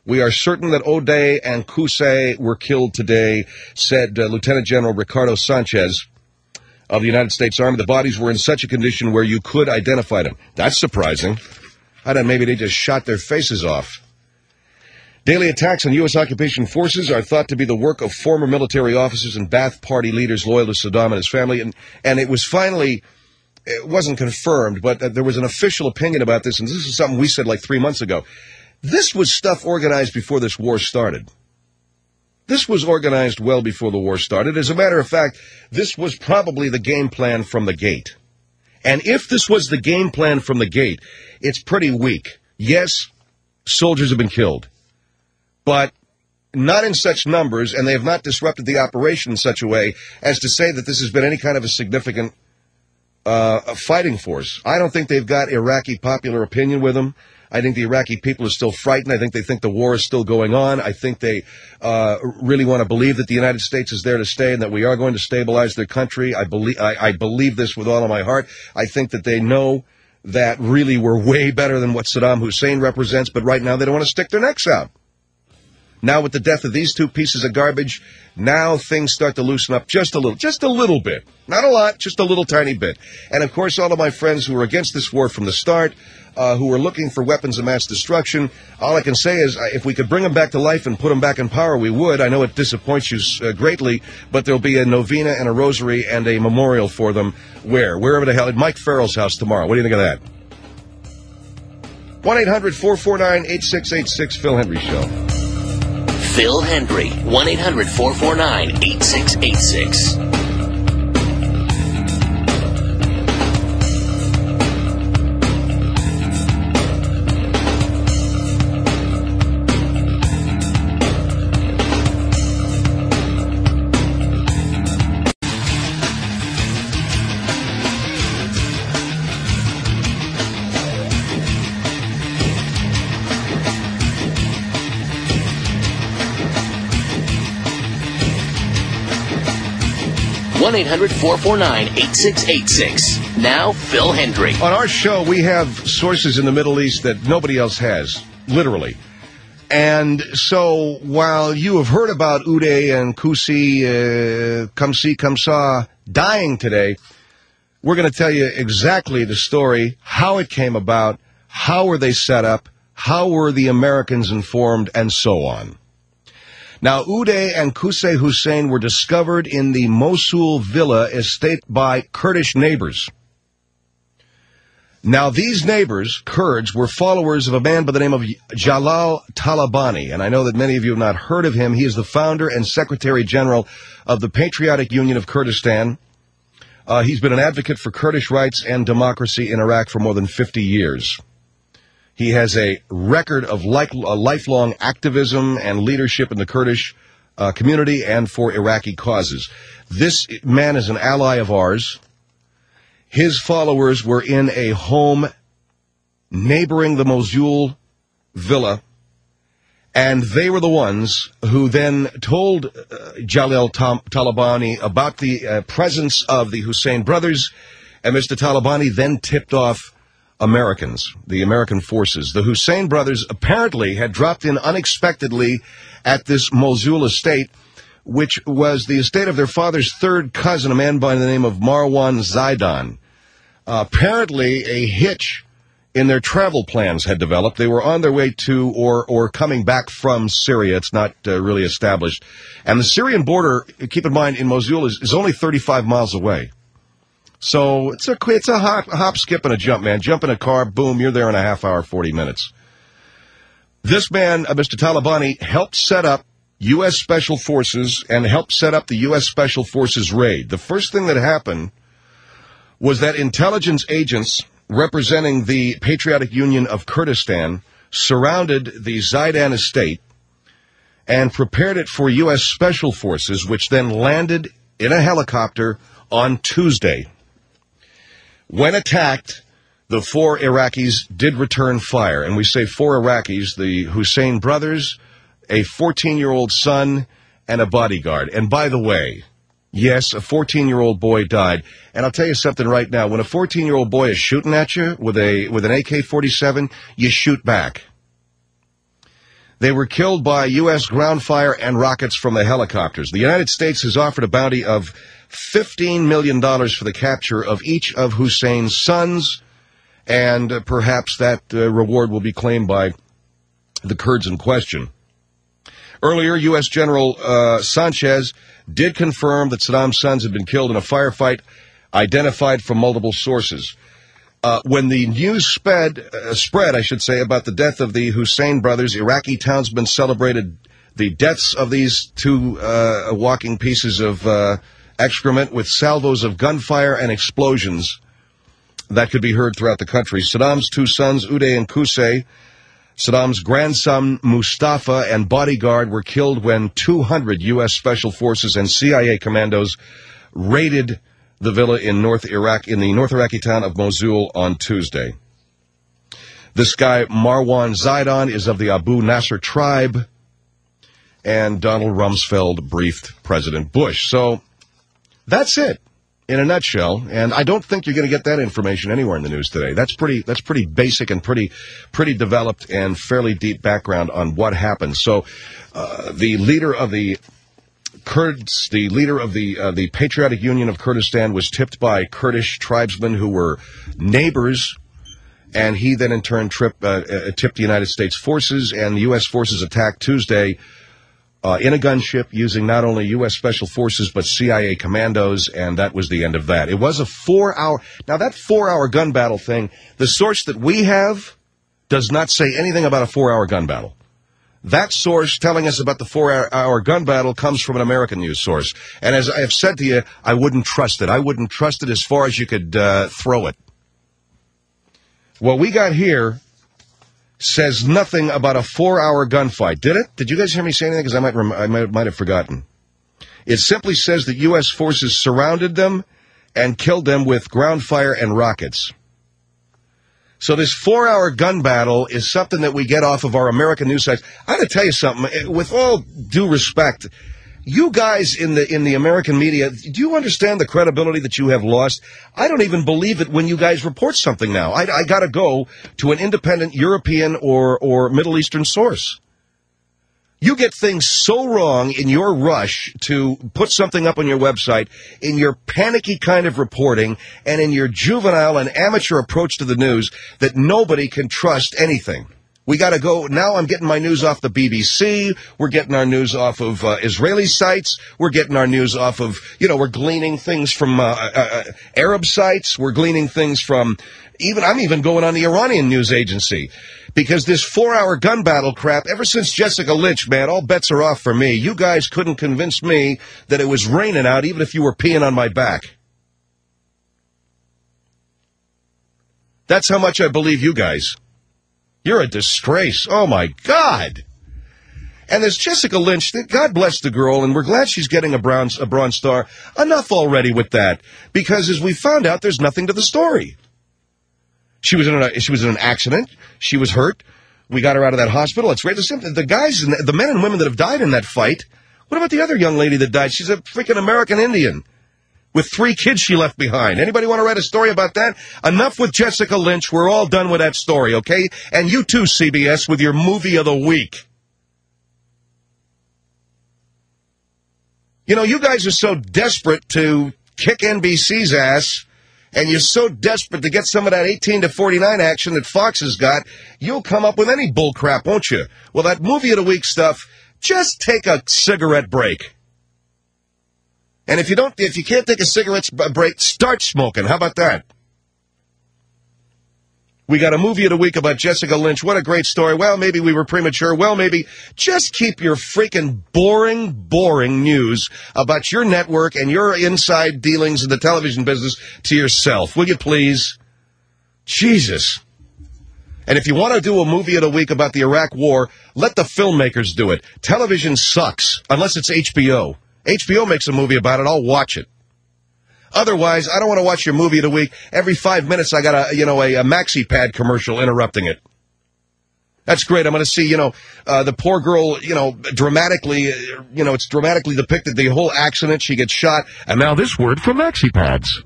We are certain that Uday and Qusay were killed today, said Lieutenant General Ricardo Sanchez of the United States Army. The bodies were in such a condition where you could identify them. That's surprising. I thought maybe they just shot their faces off. Daily attacks on U.S. occupation forces are thought to be the work of former military officers and Ba'ath Party leaders loyal to Saddam and his family. And it was finally, it wasn't confirmed, but there was an official opinion about this, and this is something we said like 3 months ago. This was stuff organized before this war started. This was organized well before the war started. As a matter of fact, this was probably the game plan from the gate. And if this was the game plan from the gate, it's pretty weak. Yes, soldiers have been killed, but not in such numbers, and they have not disrupted the operation in such a way as to say that this has been any kind of a significant fighting force. I don't think they've got Iraqi popular opinion with them. I think the Iraqi people are still frightened. I think they think the war is still going on. I think they really want to believe that the United States is there to stay and that we are going to stabilize their country. I believe this with all of my heart. I think that they know that really we're way better than what Saddam Hussein represents, but right now they don't want to stick their necks out. Now with the death of these two pieces of garbage, now things start to loosen up just a little bit. Not a lot, just a little tiny bit. And of course, all of my friends who were against this war from the start, who were looking for weapons of mass destruction, all I can say is if we could bring them back to life and put them back in power, we would. I know it disappoints you greatly, but there'll be a novena and a rosary and a memorial for them wherever the hell, at Mike Farrell's house tomorrow. What do you think of that? 1-800-449-8686, Phil Hendry Show. Phil Hendry, 1-800-449-8686. On 1-800-449-8686. Now, Phil Hendry. On our show, we have sources in the Middle East that nobody else has, literally. And so, while you have heard about Uday and Qusay dying today, we're going to tell you exactly the story, how it came about, how were they set up, how were the Americans informed, and so on. Now, Uday and Qusay Hussein were discovered in the Mosul villa estate by Kurdish neighbors. Now, these neighbors, Kurds, were followers of a man by the name of Jalal Talabani, and I know that many of you have not heard of him. He is the founder and Secretary General of the Patriotic Union of Kurdistan. He's been an advocate for Kurdish rights and democracy in Iraq for more than 50 years. He has a record of lifelong activism and leadership in the Kurdish community and for Iraqi causes. This man is an ally of ours. His followers were in a home neighboring the Mosul villa, and they were the ones who then told Jalal Talabani about the presence of the Hussein brothers, and Mr. Talabani then tipped off Americans, the American forces. The Hussein brothers apparently had dropped in unexpectedly at this Mosul estate, which was the estate of their father's third cousin, a man by the name of Marwan Zaidan. Apparently, a hitch in their travel plans had developed. They were on their way to or coming back from Syria. It's not really established. And the Syrian border, keep in mind, in Mosul is only 35 miles away. So it's a hop, skip, and a jump, man. Jump in a car, boom, you're there in a half hour, 40 minutes. This man, Mr. Talabani, helped set up U.S. Special Forces and helped set up the U.S. Special Forces raid. The first thing that happened was that intelligence agents representing the Patriotic Union of Kurdistan surrounded the Zaidan estate and prepared it for U.S. Special Forces, which then landed in a helicopter on Tuesday. When attacked, the 4 Iraqis did return fire. And we say 4 Iraqis, the Hussein brothers, a 14-year-old son, and a bodyguard. And by the way, yes, a 14-year-old boy died. And I'll tell you something right now. When a 14-year-old boy is shooting at you with an AK-47, you shoot back. They were killed by U.S. ground fire and rockets from the helicopters. The United States has offered a bounty of $15 million for the capture of each of Hussein's sons, and perhaps that reward will be claimed by the Kurds in question. Earlier, U.S. General Sanchez did confirm that Saddam's sons had been killed in a firefight identified from multiple sources. When the news spread, about the death of the Hussein brothers, Iraqi townsmen celebrated the deaths of these two walking pieces of excrement with salvos of gunfire and explosions that could be heard throughout the country. Saddam's two sons, Uday and Qusay, Saddam's grandson, Mustafa, and bodyguard were killed when 200 U.S. Special Forces and CIA commandos raided the villa in North Iraqi town of Mosul on Tuesday. This guy, Marwan Zaidan, is of the Abu Nasser tribe, and Donald Rumsfeld briefed President Bush. So that's it in a nutshell, and I don't think you're going to get that information anywhere in the news today. That's pretty basic and pretty developed and fairly deep background on what happened. So the leader of the Kurds, the leader of the Patriotic Union of Kurdistan, was tipped by Kurdish tribesmen who were neighbors, and he then in turn tipped the United States forces, and the U.S. forces attacked Tuesday in a gunship using not only U.S. Special Forces but CIA commandos, and that was the end of that. It was a 4-hour... Now, that 4-hour gun battle thing, the source that we have does not say anything about a 4-hour gun battle. That source telling us about the 4-hour gun battle comes from an American news source. And as I have said to you, I wouldn't trust it. I wouldn't trust it as far as you could throw it. What we got here says nothing about a 4-hour gunfight. Did it? Did you guys hear me say anything? Because I might have forgotten. It simply says that U.S. forces surrounded them and killed them with ground fire and rockets. So this 4-hour gun battle is something that we get off of our American news sites. I got to tell you something. With all due respect, you guys in the American media, do you understand the credibility that you have lost? I don't even believe it when you guys report something now. I got to go to an independent European or Middle Eastern source. You get things so wrong in your rush to put something up on your website, in your panicky kind of reporting, and in your juvenile and amateur approach to the news that nobody can trust anything. We got to go. Now I'm getting my news off the BBC. We're getting our news off of Israeli sites. We're getting our news off of, we're gleaning things from Arab sites. We're gleaning things from I'm even going on the Iranian news agency. Because this 4-hour gun battle crap, ever since Jessica Lynch, man, all bets are off for me. You guys couldn't convince me that it was raining out, even if you were peeing on my back. That's how much I believe you guys. You're a disgrace. Oh, my God. And this Jessica Lynch, God bless the girl, and we're glad she's getting a Bronze Star. Enough already with that. Because as we found out, there's nothing to the story. She was in an accident. She was hurt. We got her out of that hospital. It's great. The guys, the men and women that have died in that fight. What about the other young lady that died? She's a freaking American Indian with 3 kids she left behind. Anybody want to write a story about that? Enough with Jessica Lynch. We're all done with that story, okay? And you too, CBS, with your movie of the week. You guys are so desperate to kick NBC's ass, and you're so desperate to get some of that 18 to 49 action that Fox has got, you'll come up with any bull crap, won't you? Well, that movie of the week stuff, just take a cigarette break. And if you can't take a cigarette break, start smoking. How about that? We got a movie of the week about Jessica Lynch. What a great story. Well, maybe we were premature. Well, maybe. Just keep your freaking boring news about your network and your inside dealings in the television business to yourself. Will you please? Jesus. And if you want to do a movie of the week about the Iraq War, let the filmmakers do it. Television sucks, unless it's HBO. HBO makes a movie about it. I'll watch it. Otherwise, I don't want to watch your movie of the week. Every 5 minutes, I got a Maxi Pad commercial interrupting it. That's great. I'm going to see, the poor girl, dramatically, it's dramatically depicted, the whole accident. She gets shot. And now this word for Maxi Pads.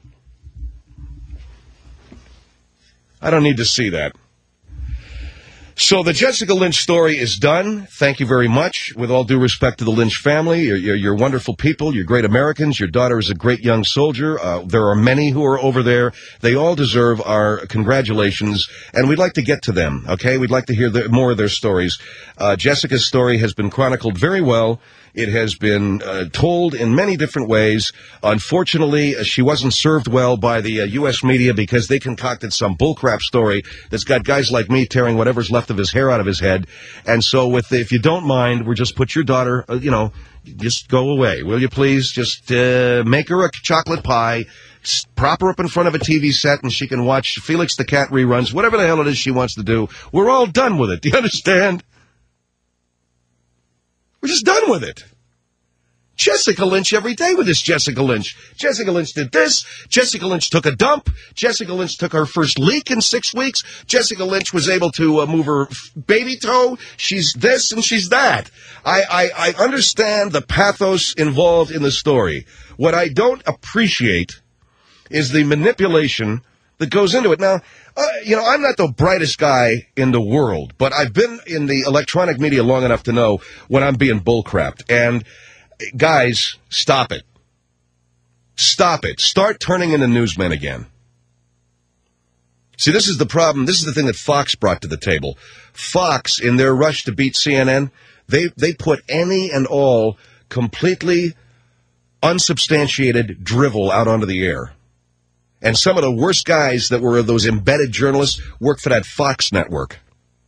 I don't need to see that. So the Jessica Lynch story is done. Thank you very much. With all due respect to the Lynch family, you're wonderful people. You're great Americans. Your daughter is a great young soldier. There are many who are over there. They all deserve our congratulations, and we'd like to get to them, okay? We'd like to hear more of their stories. Jessica's story has been chronicled very well. It has been told in many different ways. Unfortunately, she wasn't served well by the U.S. media because they concocted some bullcrap story that's got guys like me tearing whatever's left of his hair out of his head. And so if you don't mind, we'll just put your daughter, just go away. Will you please? Just make her a chocolate pie, prop her up in front of a TV set, and she can watch Felix the Cat reruns, whatever the hell it is she wants to do. We're all done with it. Do you understand? We're just done with it. Jessica Lynch every day with this Jessica Lynch. Jessica Lynch did this. Jessica Lynch took a dump. Jessica Lynch took her first leak in 6 weeks. Jessica Lynch was able to move her baby toe. She's this and she's that. I understand the pathos involved in the story. What I don't appreciate is the manipulation that goes into it. Now, I'm not the brightest guy in the world, but I've been in the electronic media long enough to know when I'm being bullcrapped. And, guys, stop it. Stop it. Start turning into newsmen again. See, this is the problem. This is the thing that Fox brought to the table. Fox, in their rush to beat CNN, they put any and all completely unsubstantiated drivel out onto the air. And some of the worst guys that were those embedded journalists work for that Fox network.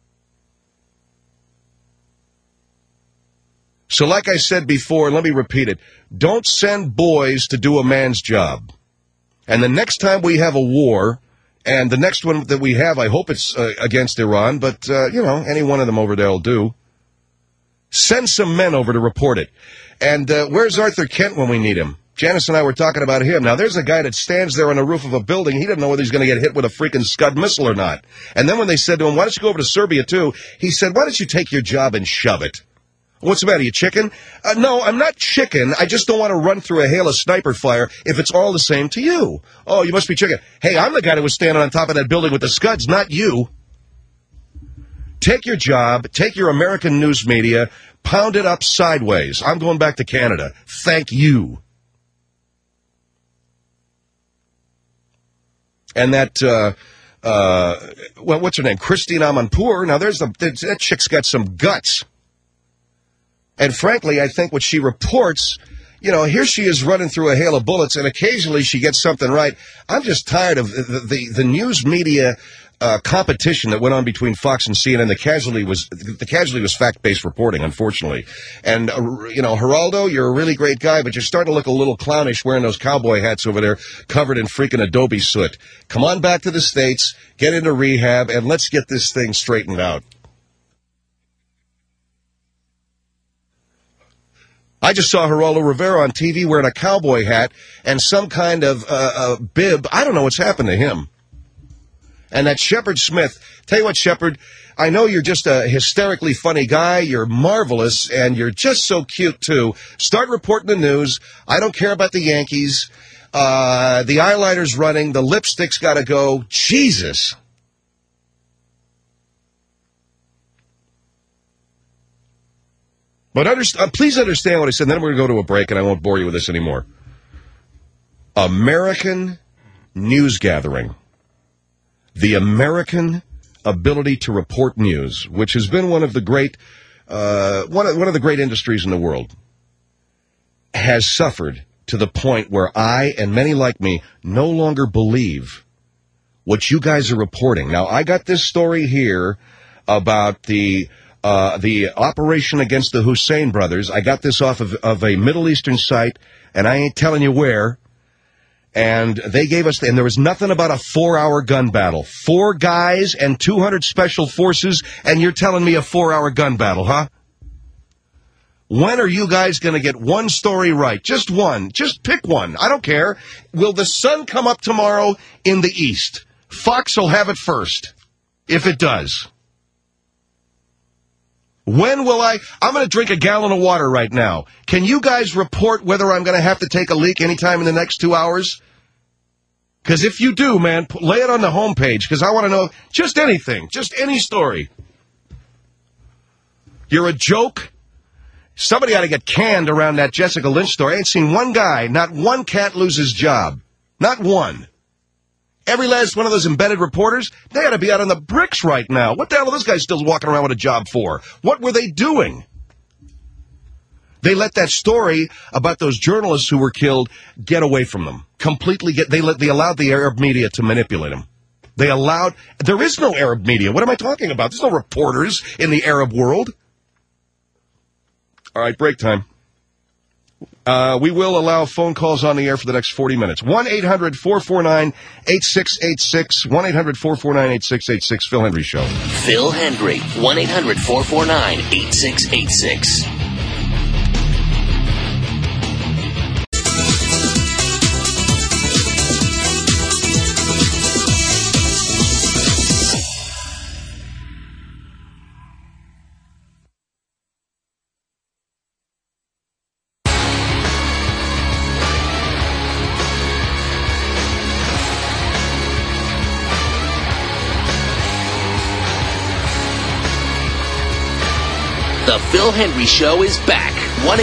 So like I said before, and let me repeat it, don't send boys to do a man's job. And the next time we have a war, and the next one that we have, I hope it's against Iran, but, any one of them over there will do. Send some men over to report it. And where's Arthur Kent when we need him? Janice and I were talking about him. Now, there's a guy that stands there on the roof of a building. He doesn't know whether he's going to get hit with a freaking Scud missile or not. And then when they said to him, why don't you go over to Serbia, too? He said, why don't you take your job and shove it? What's the matter, you chicken? No, I'm not chicken. I just don't want to run through a hail of sniper fire if it's all the same to you. Oh, you must be chicken. Hey, I'm the guy that was standing on top of that building with the Scuds, not you. Take your job, take your American news media, pound it up sideways. I'm going back to Canada. Thank you. And that, what's her name? Christine Amanpour. Now, that chick's got some guts. And frankly, I think what she reports, here she is running through a hail of bullets, and occasionally she gets something right. I'm just tired of the news media competition that went on between Fox and CNN. The casualty was fact-based reporting, unfortunately. And, Geraldo, you're a really great guy, but you're starting to look a little clownish wearing those cowboy hats over there covered in freaking adobe soot. Come on back to the States, get into rehab, and let's get this thing straightened out. I just saw Geraldo Rivera on TV wearing a cowboy hat and some kind of bib. I don't know what's happened to him. And that Shepard Smith, tell you what, Shepard, I know you're just a hysterically funny guy. You're marvelous, and you're just so cute, too. Start reporting the news. I don't care about the Yankees. The eyeliner's running. The lipstick's got to go. Jesus. But please understand what I said, and then we're going to go to a break, and I won't bore you with this anymore. American news gathering. The American ability to report news, which has been one of the great, one of the great industries in the world, has suffered to the point where I and many like me no longer believe what you guys are reporting. Now, I got this story here about the operation against the Hussein brothers. I got this off of a Middle Eastern site, and I ain't telling you where. And they gave us, and there was nothing about a 4-hour gun battle. 4 guys and 200 special forces, and you're telling me a 4-hour gun battle, huh? When are you guys going to get one story right? Just one. Just pick one. I don't care. Will the sun come up tomorrow in the east? Fox will have it first, if it does. When will I'm going to drink a gallon of water right now. Can you guys report whether I'm going to have to take a leak anytime in the next 2 hours? Because if you do, man, lay it on the homepage, because I want to know just anything, just any story. You're a joke. Somebody ought to get canned around that Jessica Lynch story. I ain't seen one guy, not one cat lose his job. Not one. Every last one of those embedded reporters, they ought to be out on the bricks right now. What the hell are those guys still walking around with a job for? What were they doing? They let that story about those journalists who were killed get away from them. Completely they allowed the Arab media to manipulate them. There is no Arab media. What am I talking about? There's no reporters in the Arab world. All right, break time. We will allow phone calls on the air for the next 40 minutes. 1-800-449-8686. 1-800-449-8686. Phil Hendry Show. Phil Hendry. 1-800-449-8686. The Phil Hendry Show is back.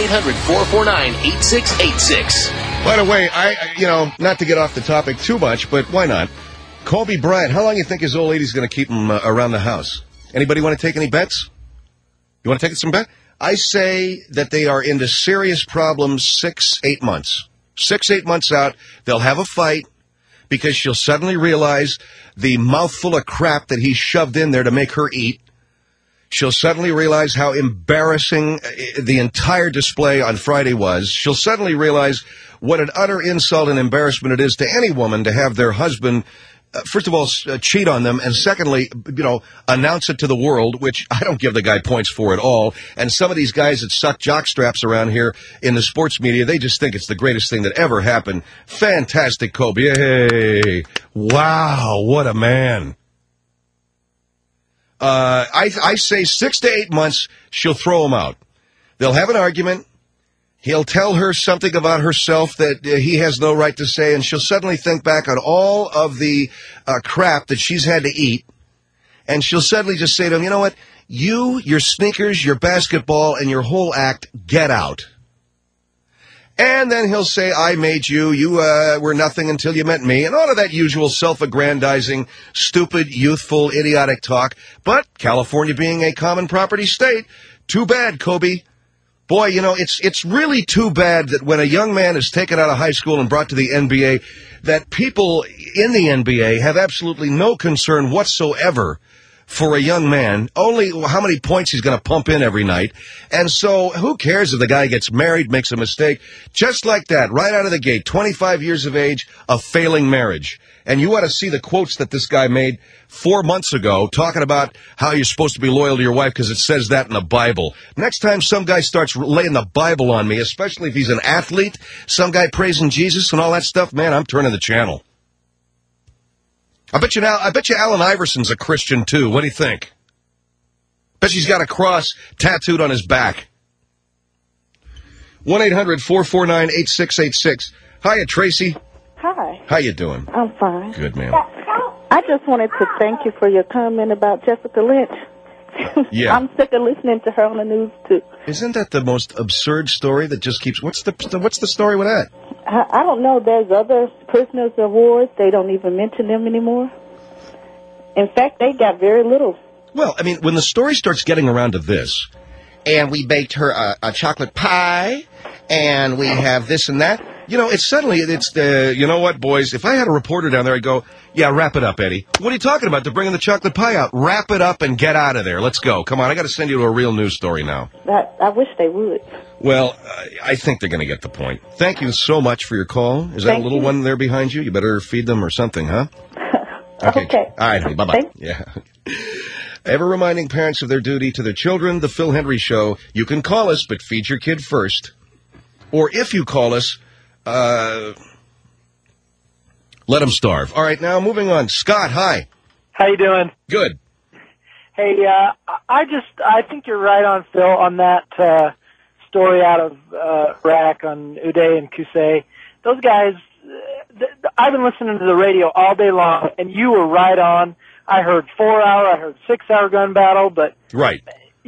1-800-449-8686. By the way, not to get off the topic too much, but why not? Kobe Bryant, how long do you think his old lady's going to keep him around the house? Anybody want to take any bets? You want to take some bet? I say that they are into serious problems 6-8 months. 6-8 months out, they'll have a fight because she'll suddenly realize the mouthful of crap that he shoved in there to make her eat. She'll suddenly realize how embarrassing the entire display on Friday was. She'll suddenly realize what an utter insult and embarrassment it is to any woman to have their husband, first of all, cheat on them, and secondly, announce it to the world, which I don't give the guy points for at all. And some of these guys that suck jock straps around here in the sports media, they just think it's the greatest thing that ever happened. Fantastic, Kobe. Hey, wow, what a man. I say 6 to 8 months, she'll throw him out. They'll have an argument. He'll tell her something about herself that he has no right to say, and she'll suddenly think back on all of the crap that she's had to eat, and she'll suddenly just say to him, you know what, your sneakers, your basketball, and your whole act, get out. And then he'll say, I made you, you were nothing until you met me, and all of that usual self-aggrandizing, stupid, youthful, idiotic talk. But California being a common property state, too bad, Kobe. Boy, it's really too bad that when a young man is taken out of high school and brought to the NBA, that people in the NBA have absolutely no concern whatsoever for a young man, only how many points he's going to pump in every night. And so who cares if the guy gets married, makes a mistake? Just like that, right out of the gate, 25 years of age, a failing marriage. And you ought to see the quotes that this guy made 4 months ago talking about how you're supposed to be loyal to your wife because it says that in the Bible. Next time some guy starts laying the Bible on me, especially if he's an athlete, some guy praising Jesus and all that stuff, man, I'm turning the channel. I bet you Allen Iverson's a Christian, too. What do you think? Bet he's got a cross tattooed on his back. 1-800-449-8686. Hiya, Tracy. Hi. How you doing? I'm fine. Good, ma'am. I just wanted to thank you for your comment about Jessica Lynch. Yeah. I'm sick of listening to her on the news, too. Isn't that the most absurd story that just keeps... What's the story with that? I don't know. There's other prisoners of war. They don't even mention them anymore. In fact, they got very little. Well, I mean, when the story starts getting around to this, and we baked her a chocolate pie, and we have this and that, it's you know what, boys, if I had a reporter down there, I'd go, yeah, wrap it up, Eddie. What are you talking about? They're bringing the chocolate pie out. Wrap it up and get out of there. Let's go. Come on, I got to send you to a real news story now. I wish they would. Well, I think they're going to get the point. Thank you so much for your call. Is that a little one there behind you? You better feed them or something, huh? Okay. All right, honey. Bye-bye. Thanks. Yeah. Ever reminding parents of their duty to their children, the Phil Hendry Show. You can call us, but feed your kid first. Or if you call us, let them starve. All right, now moving on. Scott, hi. How you doing? Good. Hey, I think you're right on, Phil, on that story out of Iraq on Uday and Qusay. Those guys, I've been listening to the radio all day long, and you were right on. I heard 4-hour, I heard 6-hour gun battle, but right.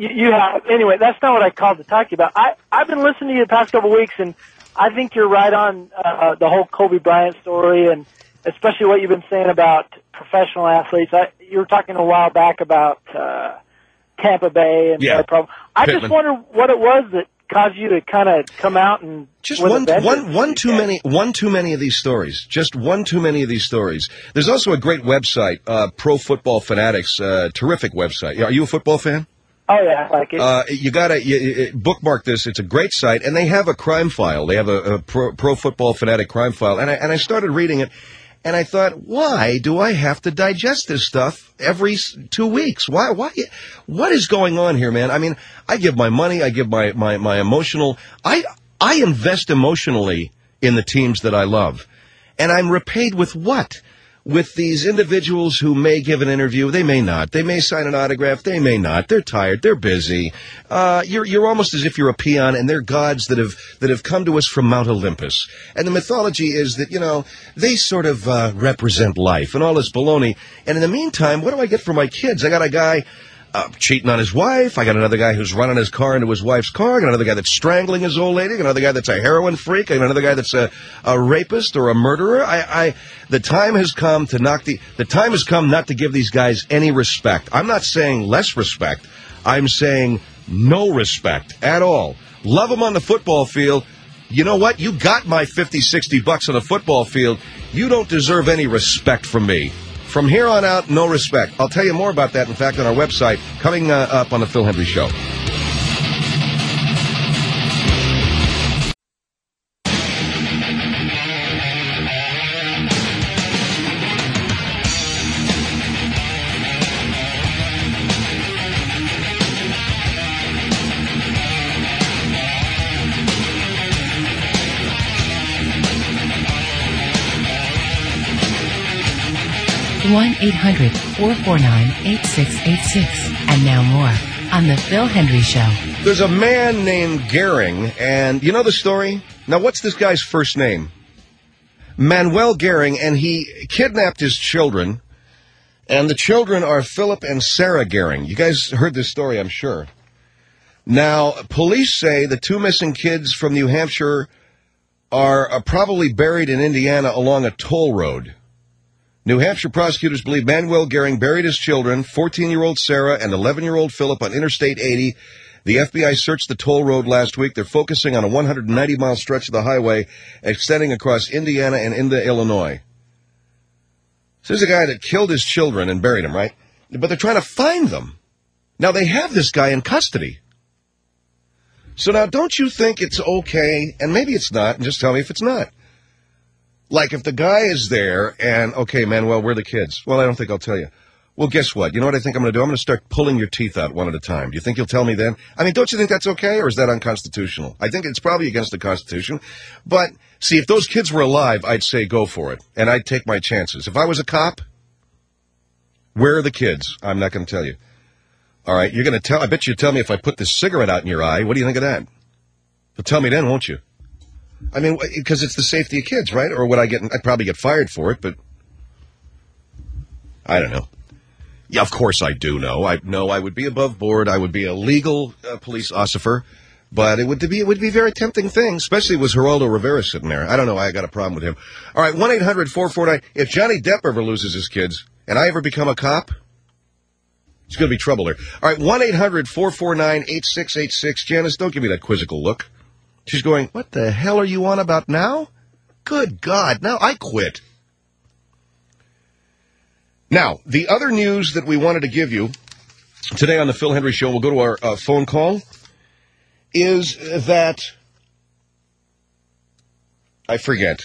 you have. Anyway, that's not what I called to talk to you about. I've been listening to you the past couple of weeks, and I think you're right on the whole Kobe Bryant story, and especially what you've been saying about professional athletes. You were talking a while back about Tampa Bay and their problem. I just wonder what it was that caused you to kind of come out and just one too many of these stories. Just one too many of these stories. There's also a great website, Pro Football Fanatics, terrific website. Are you a football fan? Oh yeah, I like it. You gotta bookmark this. It's a great site, and they have a crime file. They have a Pro Football Fanatic crime file, and I started reading it. And I thought, why do I have to digest this stuff every 2 weeks? Why? What is going on here, man? I mean, I give my money, I give my emotional, I invest emotionally in the teams that I love. And I'm repaid with what? With these individuals who may give an interview, they may not. They may sign an autograph, they may not. They're tired, they're busy. You're almost as if you're a peon, and they're gods that have come to us from Mount Olympus. And the mythology is that, they sort of represent life and all this baloney. And in the meantime, what do I get for my kids? I got a guy cheating on his wife. I got another guy who's running his car into his wife's car. I got another guy that's strangling his old lady. I got another guy that's a heroin freak. I got another guy that's a rapist or a murderer. The time has come to the time has come not to give these guys any respect. I'm not saying less respect. I'm saying no respect at all. Love them on the football field. You know what? You got my $50-$60 on the football field. You don't deserve any respect from me. From here on out, no respect. I'll tell you more about that, in fact, on our website, coming up on The Phil Hendrie Show. One 1-800-449-8686. And now more on The Phil Hendrie Show. There's a man named Gehring, and you know the story? Now, what's this guy's first name? Manuel Gehring, and he kidnapped his children, and the children are Philip and Sarah Gehring. You guys heard this story, I'm sure. Now, police say the two missing kids from New Hampshire are probably buried in Indiana along a toll road. New Hampshire prosecutors believe Manuel Gehring buried his children, 14-year-old Sarah and 11-year-old Philip, on Interstate 80. The FBI searched the toll road last week. They're focusing on a 190-mile stretch of the highway extending across Indiana and into Illinois. So there's a guy that killed his children and buried them, right? But they're trying to find them. Now, they have this guy in custody. So now, don't you think it's okay, and maybe it's not, and just tell me if it's not. Like, if the guy is there and, okay, Manuel, where are the kids? Well, I don't think I'll tell you. Well, guess what? You know what I think I'm going to do? I'm going to start pulling your teeth out one at a time. Do you think you'll tell me then? I mean, don't you think that's okay, or is that unconstitutional? I think it's probably against the Constitution. But, see, if those kids were alive, I'd say go for it, and I'd take my chances. If I was a cop, where are the kids? I'm not going to tell you. All right, you're going to tell. I bet you'd tell me if I put this cigarette out in your eye. What do you think of that? You'll tell me then, won't you? I mean, because it's the safety of kids, right? Or would I'd probably get fired for it, but I don't know. Yeah, of course I do know. I know I would be above board. I would be a legal police officer, but it would be a very tempting thing, especially with Geraldo Rivera sitting there. I don't know. I got a problem with him. All right, 1-800-449. If Johnny Depp ever loses his kids and I ever become a cop, it's going to be trouble there. All right, 1-800-449-8686. Janice, don't give me that quizzical look. She's going, what the hell are you on about now? Good God, now I quit. Now, the other news that we wanted to give you today on the Phil Hendrie Show, we'll go to our phone call, is that I forget.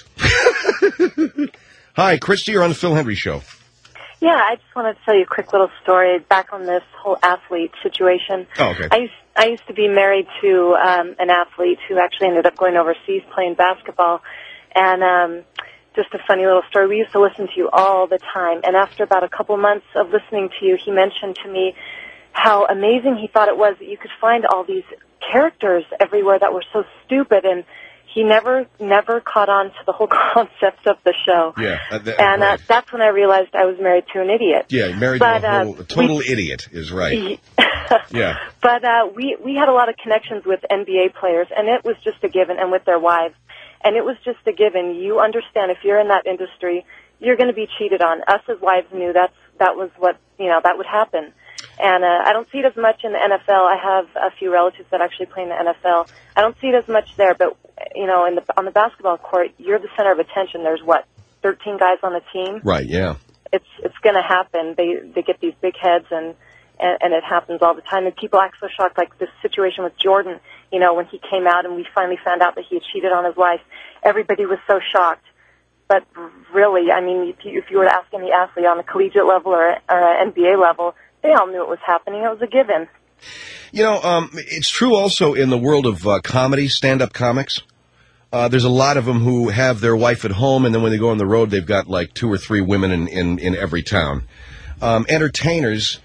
Hi, Christy, you're on the Phil Hendrie Show. Yeah, I just wanted to tell you a quick little story back on this whole athlete situation. Oh, okay. I used to be married to an athlete who actually ended up going overseas playing basketball. And just a funny little story. We used to listen to you all the time. And after about a couple months of listening to you, he mentioned to me how amazing he thought it was that you could find all these characters everywhere that were so stupid. And he never caught on to the whole concept of the show. Yeah. Right. That's when I realized I was married to an idiot. Yeah, married to a total idiot is right. Yeah. But we had a lot of connections with NBA players, and it was just a given, and with their wives. And it was just a given. You understand if you're in that industry, you're going to be cheated on. Us as wives knew that was what, that would happen. And I don't see it as much in the NFL. I have a few relatives that actually play in the NFL. I don't see it as much there, but, on the basketball court, you're the center of attention. There's, 13 guys on the team? Right, yeah. It's going to happen. They get these big heads, and it happens all the time. And people act so shocked, like this situation with Jordan, when he came out and we finally found out that he had cheated on his wife. Everybody was so shocked. But really, I mean, if you were to ask any athlete on a collegiate level or an NBA level, they all knew it was happening. It was a given. It's true also in the world of comedy, stand-up comics. There's a lot of them who have their wife at home, and then when they go on the road, they've got like 2 or 3 women in every town. Entertainers,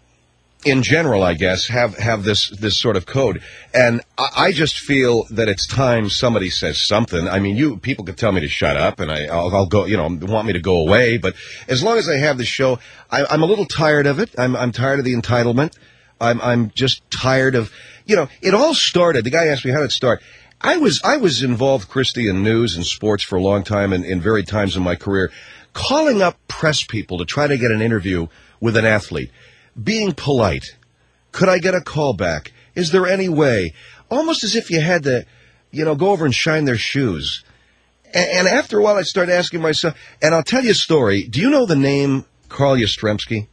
in general, I guess, have this sort of code. And I just feel that it's time somebody says something. I mean, people could tell me to shut up, and I'll go, want me to go away. But as long as I have the show, I'm a little tired of it. I'm tired of the entitlement. I'm just tired of, it all started. The guy asked me how did it start. I was involved, Christy, in news and sports for a long time and in varied times in my career, calling up press people to try to get an interview with an athlete. Being polite. Could I get a call back? Is there any way? Almost as if you had to, go over and shine their shoes. And after a while, I started asking myself, and I'll tell you a story. Do you know the name Carl Yastrzemski?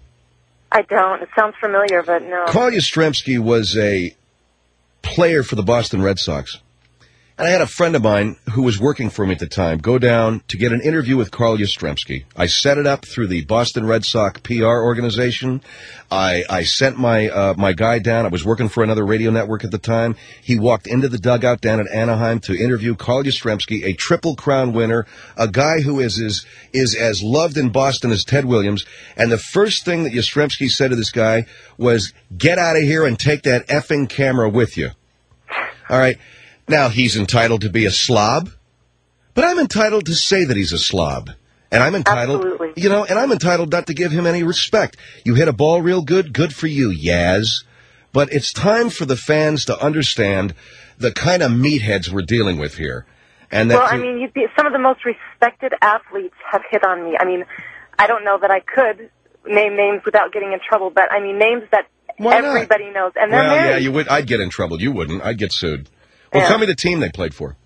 I don't. It sounds familiar, but no. Carl Yastrzemski was a player for the Boston Red Sox. And I had a friend of mine who was working for me at the time go down to get an interview with Carl Yastrzemski. I set it up through the Boston Red Sox PR organization. I sent my guy down. I was working for another radio network at the time. He walked into the dugout down at Anaheim to interview Carl Yastrzemski, a Triple Crown winner, a guy who is as loved in Boston as Ted Williams. And the first thing that Yastrzemski said to this guy was, "Get out of here and take that effing camera with you." All right. Now, he's entitled to be a slob, but I'm entitled to say that he's a slob. And I'm entitled, Absolutely. And I'm entitled not to give him any respect. You hit a ball real good for you, Yaz. But it's time for the fans to understand the kind of meatheads we're dealing with here. And that some of the most respected athletes have hit on me. I mean, I don't know that I could name names without getting in trouble, but I mean, names that everybody knows. And they're married. Yeah, you would. I'd get in trouble. You wouldn't. I'd get sued. Well, tell me the team they played for.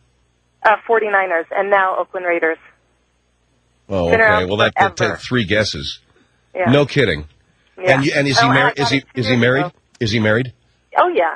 49ers, and now Oakland Raiders. Oh, okay. Well, that take 3 guesses. Yeah. No kidding. Yeah. And is he married? Is he married? Is he married? Oh, yeah.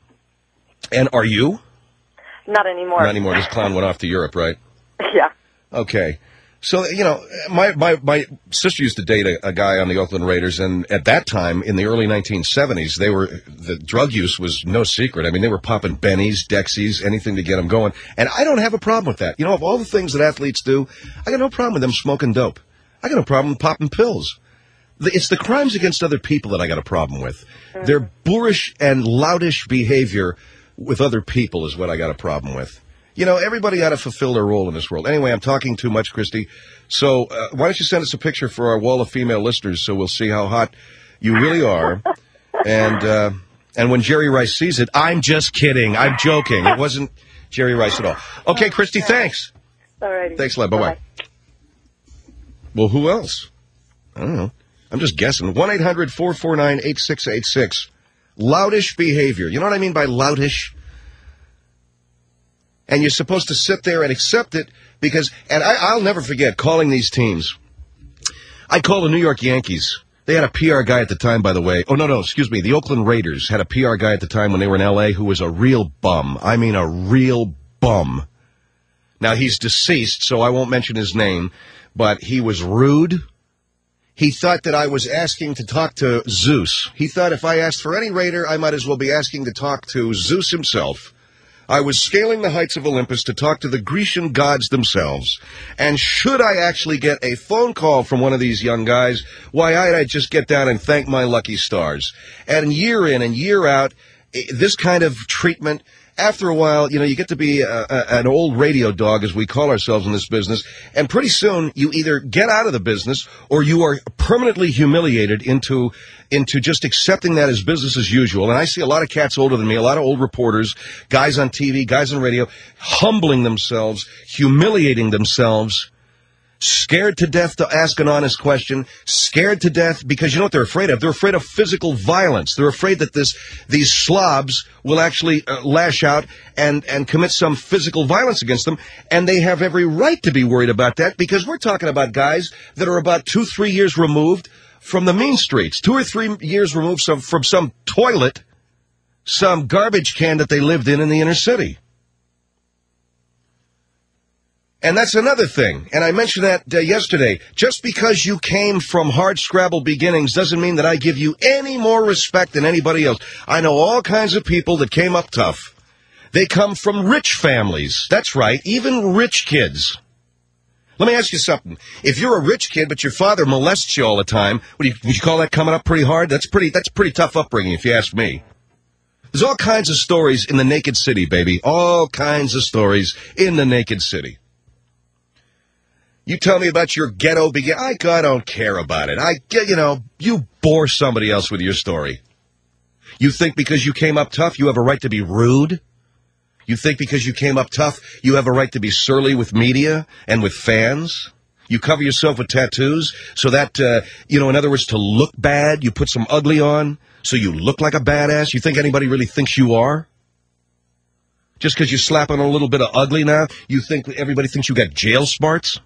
And are you? Not anymore. Not anymore. This clown went off to Europe, right? Yeah. Okay. So, my sister used to date a guy on the Oakland Raiders, and at that time, in the early 1970s, the drug use was no secret. I mean, they were popping Bennies, Dexies, anything to get them going. And I don't have a problem with that. Of all the things that athletes do, I got no problem with them smoking dope. I got no problem with popping pills. It's the crimes against other people that I got a problem with. Mm-hmm. Their boorish and loutish behavior with other people is what I got a problem with. Everybody ought to fulfill their role in this world. Anyway, I'm talking too much, Christy. So why don't you send us a picture for our wall of female listeners so we'll see how hot you really are. And when Jerry Rice sees it, I'm just kidding. I'm joking. It wasn't Jerry Rice at all. Okay, Christy, thanks. All right. Thanks a lot. Bye-bye. Well, who else? I don't know. I'm just guessing. 1-800-449-8686. Loutish behavior. You know what I mean by loutish? And you're supposed to sit there and accept it because, and I'll never forget calling these teams. I called the New York Yankees. They had a PR guy at the time, by the way. Oh, no, excuse me. The Oakland Raiders had a PR guy at the time when they were in L.A. who was a real bum. I mean, a real bum. Now, he's deceased, so I won't mention his name, but he was rude. He thought that I was asking to talk to Zeus. He thought if I asked for any Raider, I might as well be asking to talk to Zeus himself. I was scaling the heights of Olympus to talk to the Grecian gods themselves. And should I actually get a phone call from one of these young guys, why, I'd just get down and thank my lucky stars. And year in and year out, this kind of treatment after a while, you get to be an old radio dog, as we call ourselves in this business, and pretty soon you either get out of the business or you are permanently humiliated into just accepting that as business as usual. And I see a lot of cats older than me, a lot of old reporters, guys on TV, guys on radio, humbling themselves, humiliating themselves, scared to death to ask an honest question, scared to death because you know what they're afraid of? They're afraid of physical violence. They're afraid that these slobs will actually lash out and commit some physical violence against them, and they have every right to be worried about that because we're talking about guys that are about 2-3 years removed from the mean streets, 2 or 3 years removed from some toilet, some garbage can that they lived in the inner city. And that's another thing, and I mentioned that yesterday. Just because you came from hard-scrabble beginnings doesn't mean that I give you any more respect than anybody else. I know all kinds of people that came up tough. They come from rich families. That's right, even rich kids. Let me ask you something. If you're a rich kid, but your father molests you all the time, would you call that coming up pretty hard? That's pretty tough upbringing, if you ask me. There's all kinds of stories in the naked city, baby. All kinds of stories in the naked city. You tell me about your ghetto beginning. I don't care about it. You bore somebody else with your story. You think because you came up tough, you have a right to be rude? You think because you came up tough, you have a right to be surly with media and with fans? You cover yourself with tattoos so that, in other words, to look bad, you put some ugly on so you look like a badass? You think anybody really thinks you are? Just because you slap on a little bit of ugly now, you think everybody thinks you got jail smarts?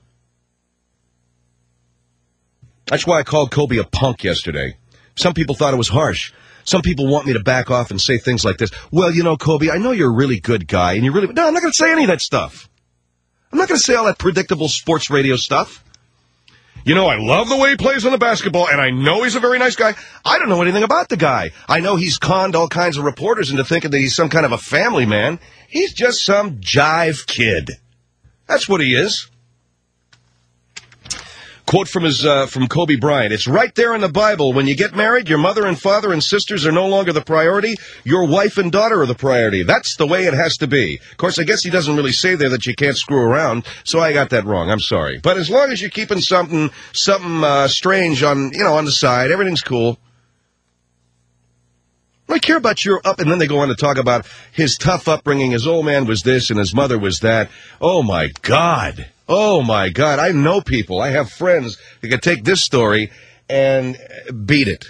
That's why I called Kobe a punk yesterday. Some people thought it was harsh. Some people want me to back off and say things like this. Well, Kobe, I know you're a really good guy, and you're really... No, I'm not going to say any of that stuff. I'm not going to say all that predictable sports radio stuff. I love the way he plays on the basketball, and I know he's a very nice guy. I don't know anything about the guy. I know he's conned all kinds of reporters into thinking that he's some kind of a family man. He's just some jive kid. That's what he is. Quote from Kobe Bryant. It's right there in the Bible. When you get married, your mother and father and sisters are no longer the priority. Your wife and daughter are the priority. That's the way it has to be. Of course, I guess he doesn't really say there that you can't screw around, so I got that wrong. I'm sorry. But as long as you're keeping something strange on the side, everything's cool. I care about your up, and then they go on to talk about his tough upbringing. His old man was this and his mother was that. Oh, my God. Oh, my God. I know people. I have friends that can take this story and beat it.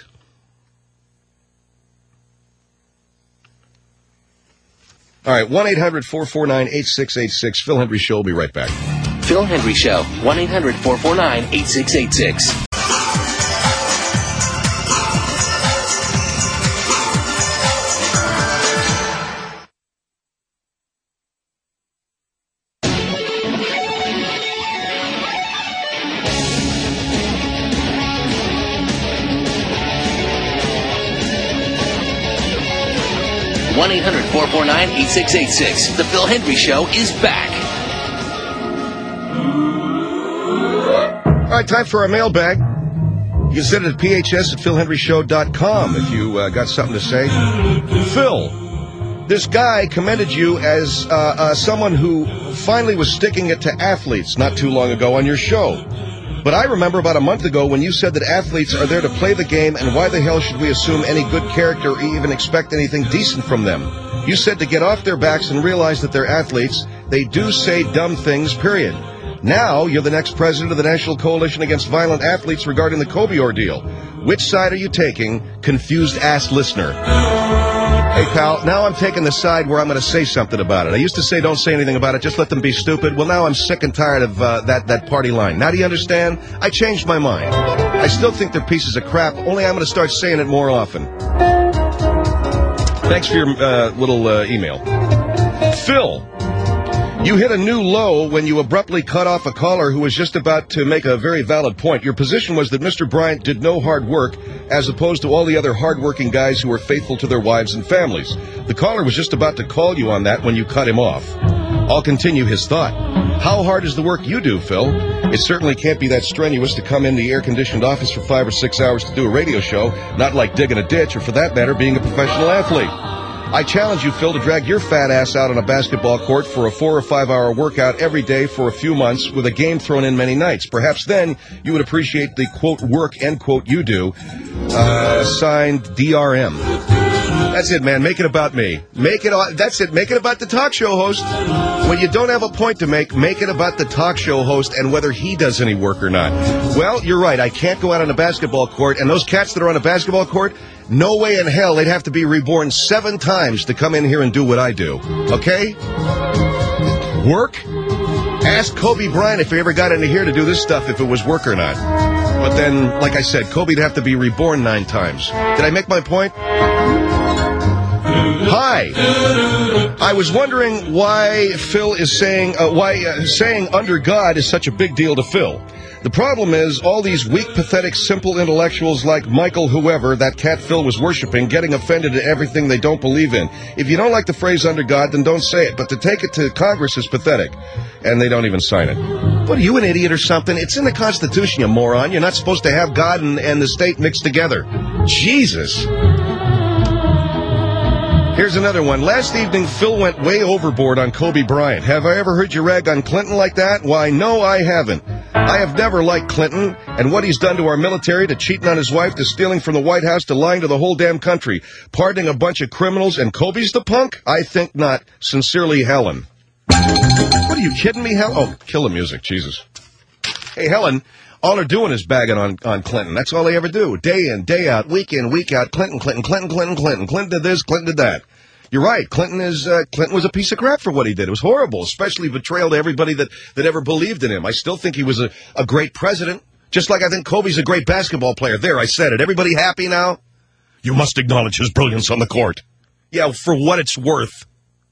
All right, 1-800-449-8686. Phil Hendry Show. We'll be right back. Phil Hendry Show. 1-800-449-8686. 1-800-449-8686. The Phil Hendry Show is back. All right, time for our mailbag. You can send it at phs@philhenryshow.com if you got something to say. Phil, this guy commended you as someone who finally was sticking it to athletes not too long ago on your show. But I remember about a month ago when you said that athletes are there to play the game, and why the hell should we assume any good character or even expect anything decent from them? You said to get off their backs and realize that they're athletes. They do say dumb things, period. Now you're the next president of the National Coalition Against Violent Athletes regarding the Kobe ordeal. Which side are you taking? Confused ass listener. Hey, pal, now I'm taking the side where I'm going to say something about it. I used to say don't say anything about it, just let them be stupid. Well, now I'm sick and tired of that party line. Now do you understand? I changed my mind. I still think they're pieces of crap, only I'm going to start saying it more often. Thanks for your little email. Phil, you hit a new low when you abruptly cut off a caller who was just about to make a very valid point. Your position was that Mr. Bryant did no hard work, as opposed to all the other hard-working guys who were faithful to their wives and families. The caller was just about to call you on that when you cut him off. I'll continue his thought. How hard is the work you do, Phil? It certainly can't be that strenuous to come in the air-conditioned office for 5 or 6 hours to do a radio show, not like digging a ditch or, for that matter, being a professional athlete. I challenge you, Phil, to drag your fat ass out on a basketball court for a 4 or 5 hour workout every day for a few months with a game thrown in many nights. Perhaps then you would appreciate the, quote, work, end quote, you do. Signed, DRM. That's it, man. Make it about me. That's it. Make it about the talk show host. When you don't have a point to make it about the talk show host and whether he does any work or not. Well, you're right. I can't go out on a basketball court, and those cats that are on a basketball court, no way in hell they'd have to be reborn 7 times to come in here and do what I do. Okay? Work? Ask Kobe Bryant if he ever got into here to do this stuff, if it was work or not. But then, like I said, Kobe'd have to be reborn 9 times. Did I make my point? Hi. I was wondering why Phil is saying, saying under God is such a big deal to Phil. The problem is all these weak, pathetic, simple intellectuals like Michael whoever, that cat Phil was worshiping, getting offended at everything they don't believe in. If you don't like the phrase under God, then don't say it. But to take it to Congress is pathetic. And they don't even sign it. What, are you an idiot or something? It's in the Constitution, you moron. You're not supposed to have God and the state mixed together. Jesus. Here's another one. Last evening, Phil went way overboard on Kobe Bryant. Have I ever heard you rag on Clinton like that? Why, no, I haven't. I have never liked Clinton, and what he's done to our military, to cheating on his wife, to stealing from the White House, to lying to the whole damn country, pardoning a bunch of criminals, and Kobe's the punk? I think not. Sincerely, Helen. What, are you kidding me, Helen? Oh, kill the music, Jesus. Hey, Helen, all they're doing is bagging on Clinton. That's all they ever do. Day in, day out, week in, week out. Clinton. Clinton did this, Clinton did that. You're right. Clinton was a piece of crap for what he did. It was horrible, especially betrayal to everybody that ever believed in him. I still think he was a great president, just like I think Kobe's a great basketball player. There, I said it. Everybody happy now? You must acknowledge his brilliance on the court. Yeah, for what it's worth.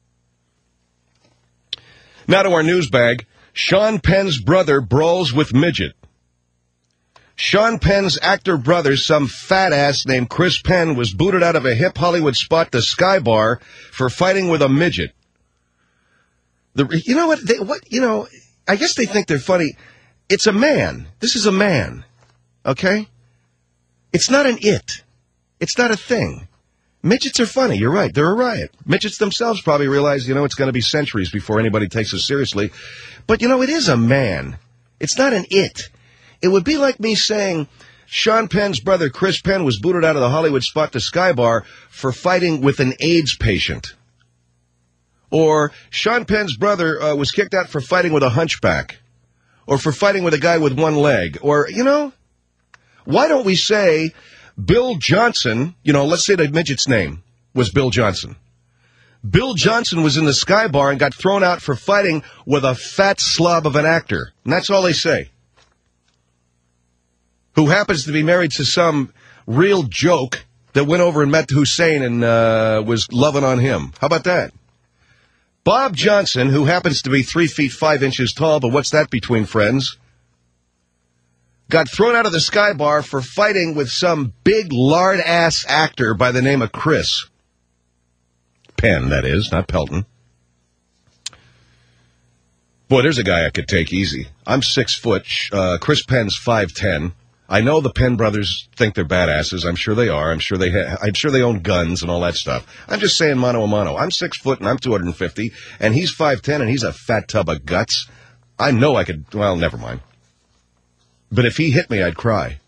Now to our news bag. Sean Penn's brother brawls with midget. Sean Penn's actor brother, some fat ass named Chris Penn, was booted out of a hip Hollywood spot, the Sky Bar, for fighting with a midget. You know what? I guess they think they're funny. It's a man. This is a man. Okay? It's not an it. It's not a thing. Midgets are funny. You're right. They're a riot. Midgets themselves probably realize, it's going to be centuries before anybody takes us seriously. But, it is a man. It's not an it. It would be like me saying Sean Penn's brother, Chris Penn, was booted out of the Hollywood spot, the Sky Bar, for fighting with an AIDS patient. Or Sean Penn's brother was kicked out for fighting with a hunchback. Or for fighting with a guy with one leg. Or, why don't we say Bill Johnson, let's say the midget's name was Bill Johnson. Bill Johnson was in the Sky Bar and got thrown out for fighting with a fat slob of an actor. And that's all they say. Who happens to be married to some real joke that went over and met Hussein and was loving on him. How about that? Bob Johnson, who happens to be 3 feet 5 inches tall, but what's that between friends, got thrown out of the Sky Bar for fighting with some big lard-ass actor by the name of Chris Penn, that is, not Pelton. Boy, there's a guy I could take easy. I'm 6 foot. Chris Penn's 5'10". I know the Penn brothers think they're badasses. I'm sure they are. I'm sure they own guns and all that stuff. I'm just saying mano a mano. I'm 6 foot and I'm 250, and he's 5'10", and he's a fat tub of guts. I know I could. Well, never mind. But if he hit me, I'd cry.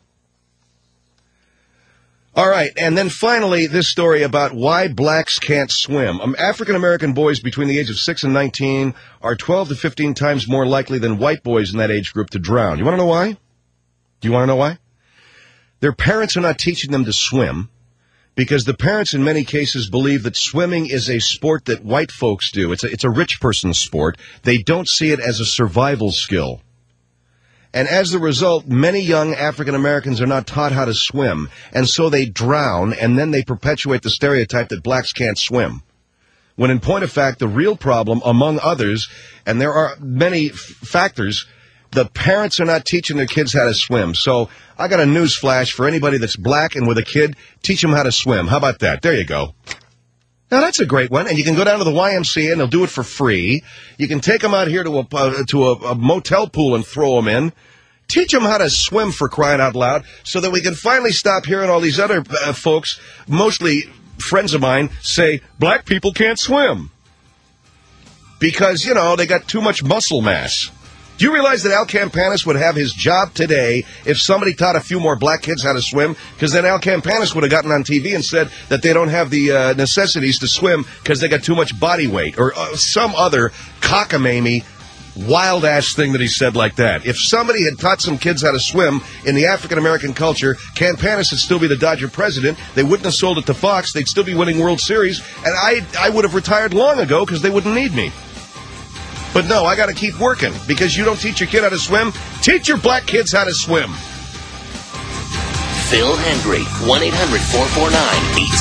All right, and then finally, this story about why blacks can't swim. African-American boys between the age of 6 and 19 are 12 to 15 times more likely than white boys in that age group to drown. You want to know why? Do you want to know why? Their parents are not teaching them to swim because the parents in many cases believe that swimming is a sport that white folks do. It's a rich person's sport. They don't see it as a survival skill. And as a result, many young African Americans are not taught how to swim, and so they drown, and then they perpetuate the stereotype that blacks can't swim. When in point of fact, the real problem, among others, and there are many factors, the parents are not teaching their kids how to swim. So I got a news flash for anybody that's black and with a kid. Teach them how to swim. How about that? There you go. Now, that's a great one. And you can go down to the YMCA and they'll do it for free. You can take them out here to a motel pool and throw them in. Teach them how to swim, for crying out loud, so that we can finally stop hearing all these other folks, mostly friends of mine say black people can't swim because, you know, they got too much muscle mass. Do you realize that Al Campanis would have his job today if somebody taught a few more black kids how to swim? Because then Al Campanis would have gotten on TV and said that they don't have the necessities to swim because they got too much body weight, or some other cockamamie, wild-ass thing that he said like that. If somebody had taught some kids how to swim in the African-American culture, Campanis would still be the Dodger president. They wouldn't have sold it to Fox. They'd still be winning World Series. And I would have retired long ago because they wouldn't need me. But no, I got to keep working because you don't teach your kid how to swim. Teach your black kids how to swim. Phil Hendry, 1-800-449-8600.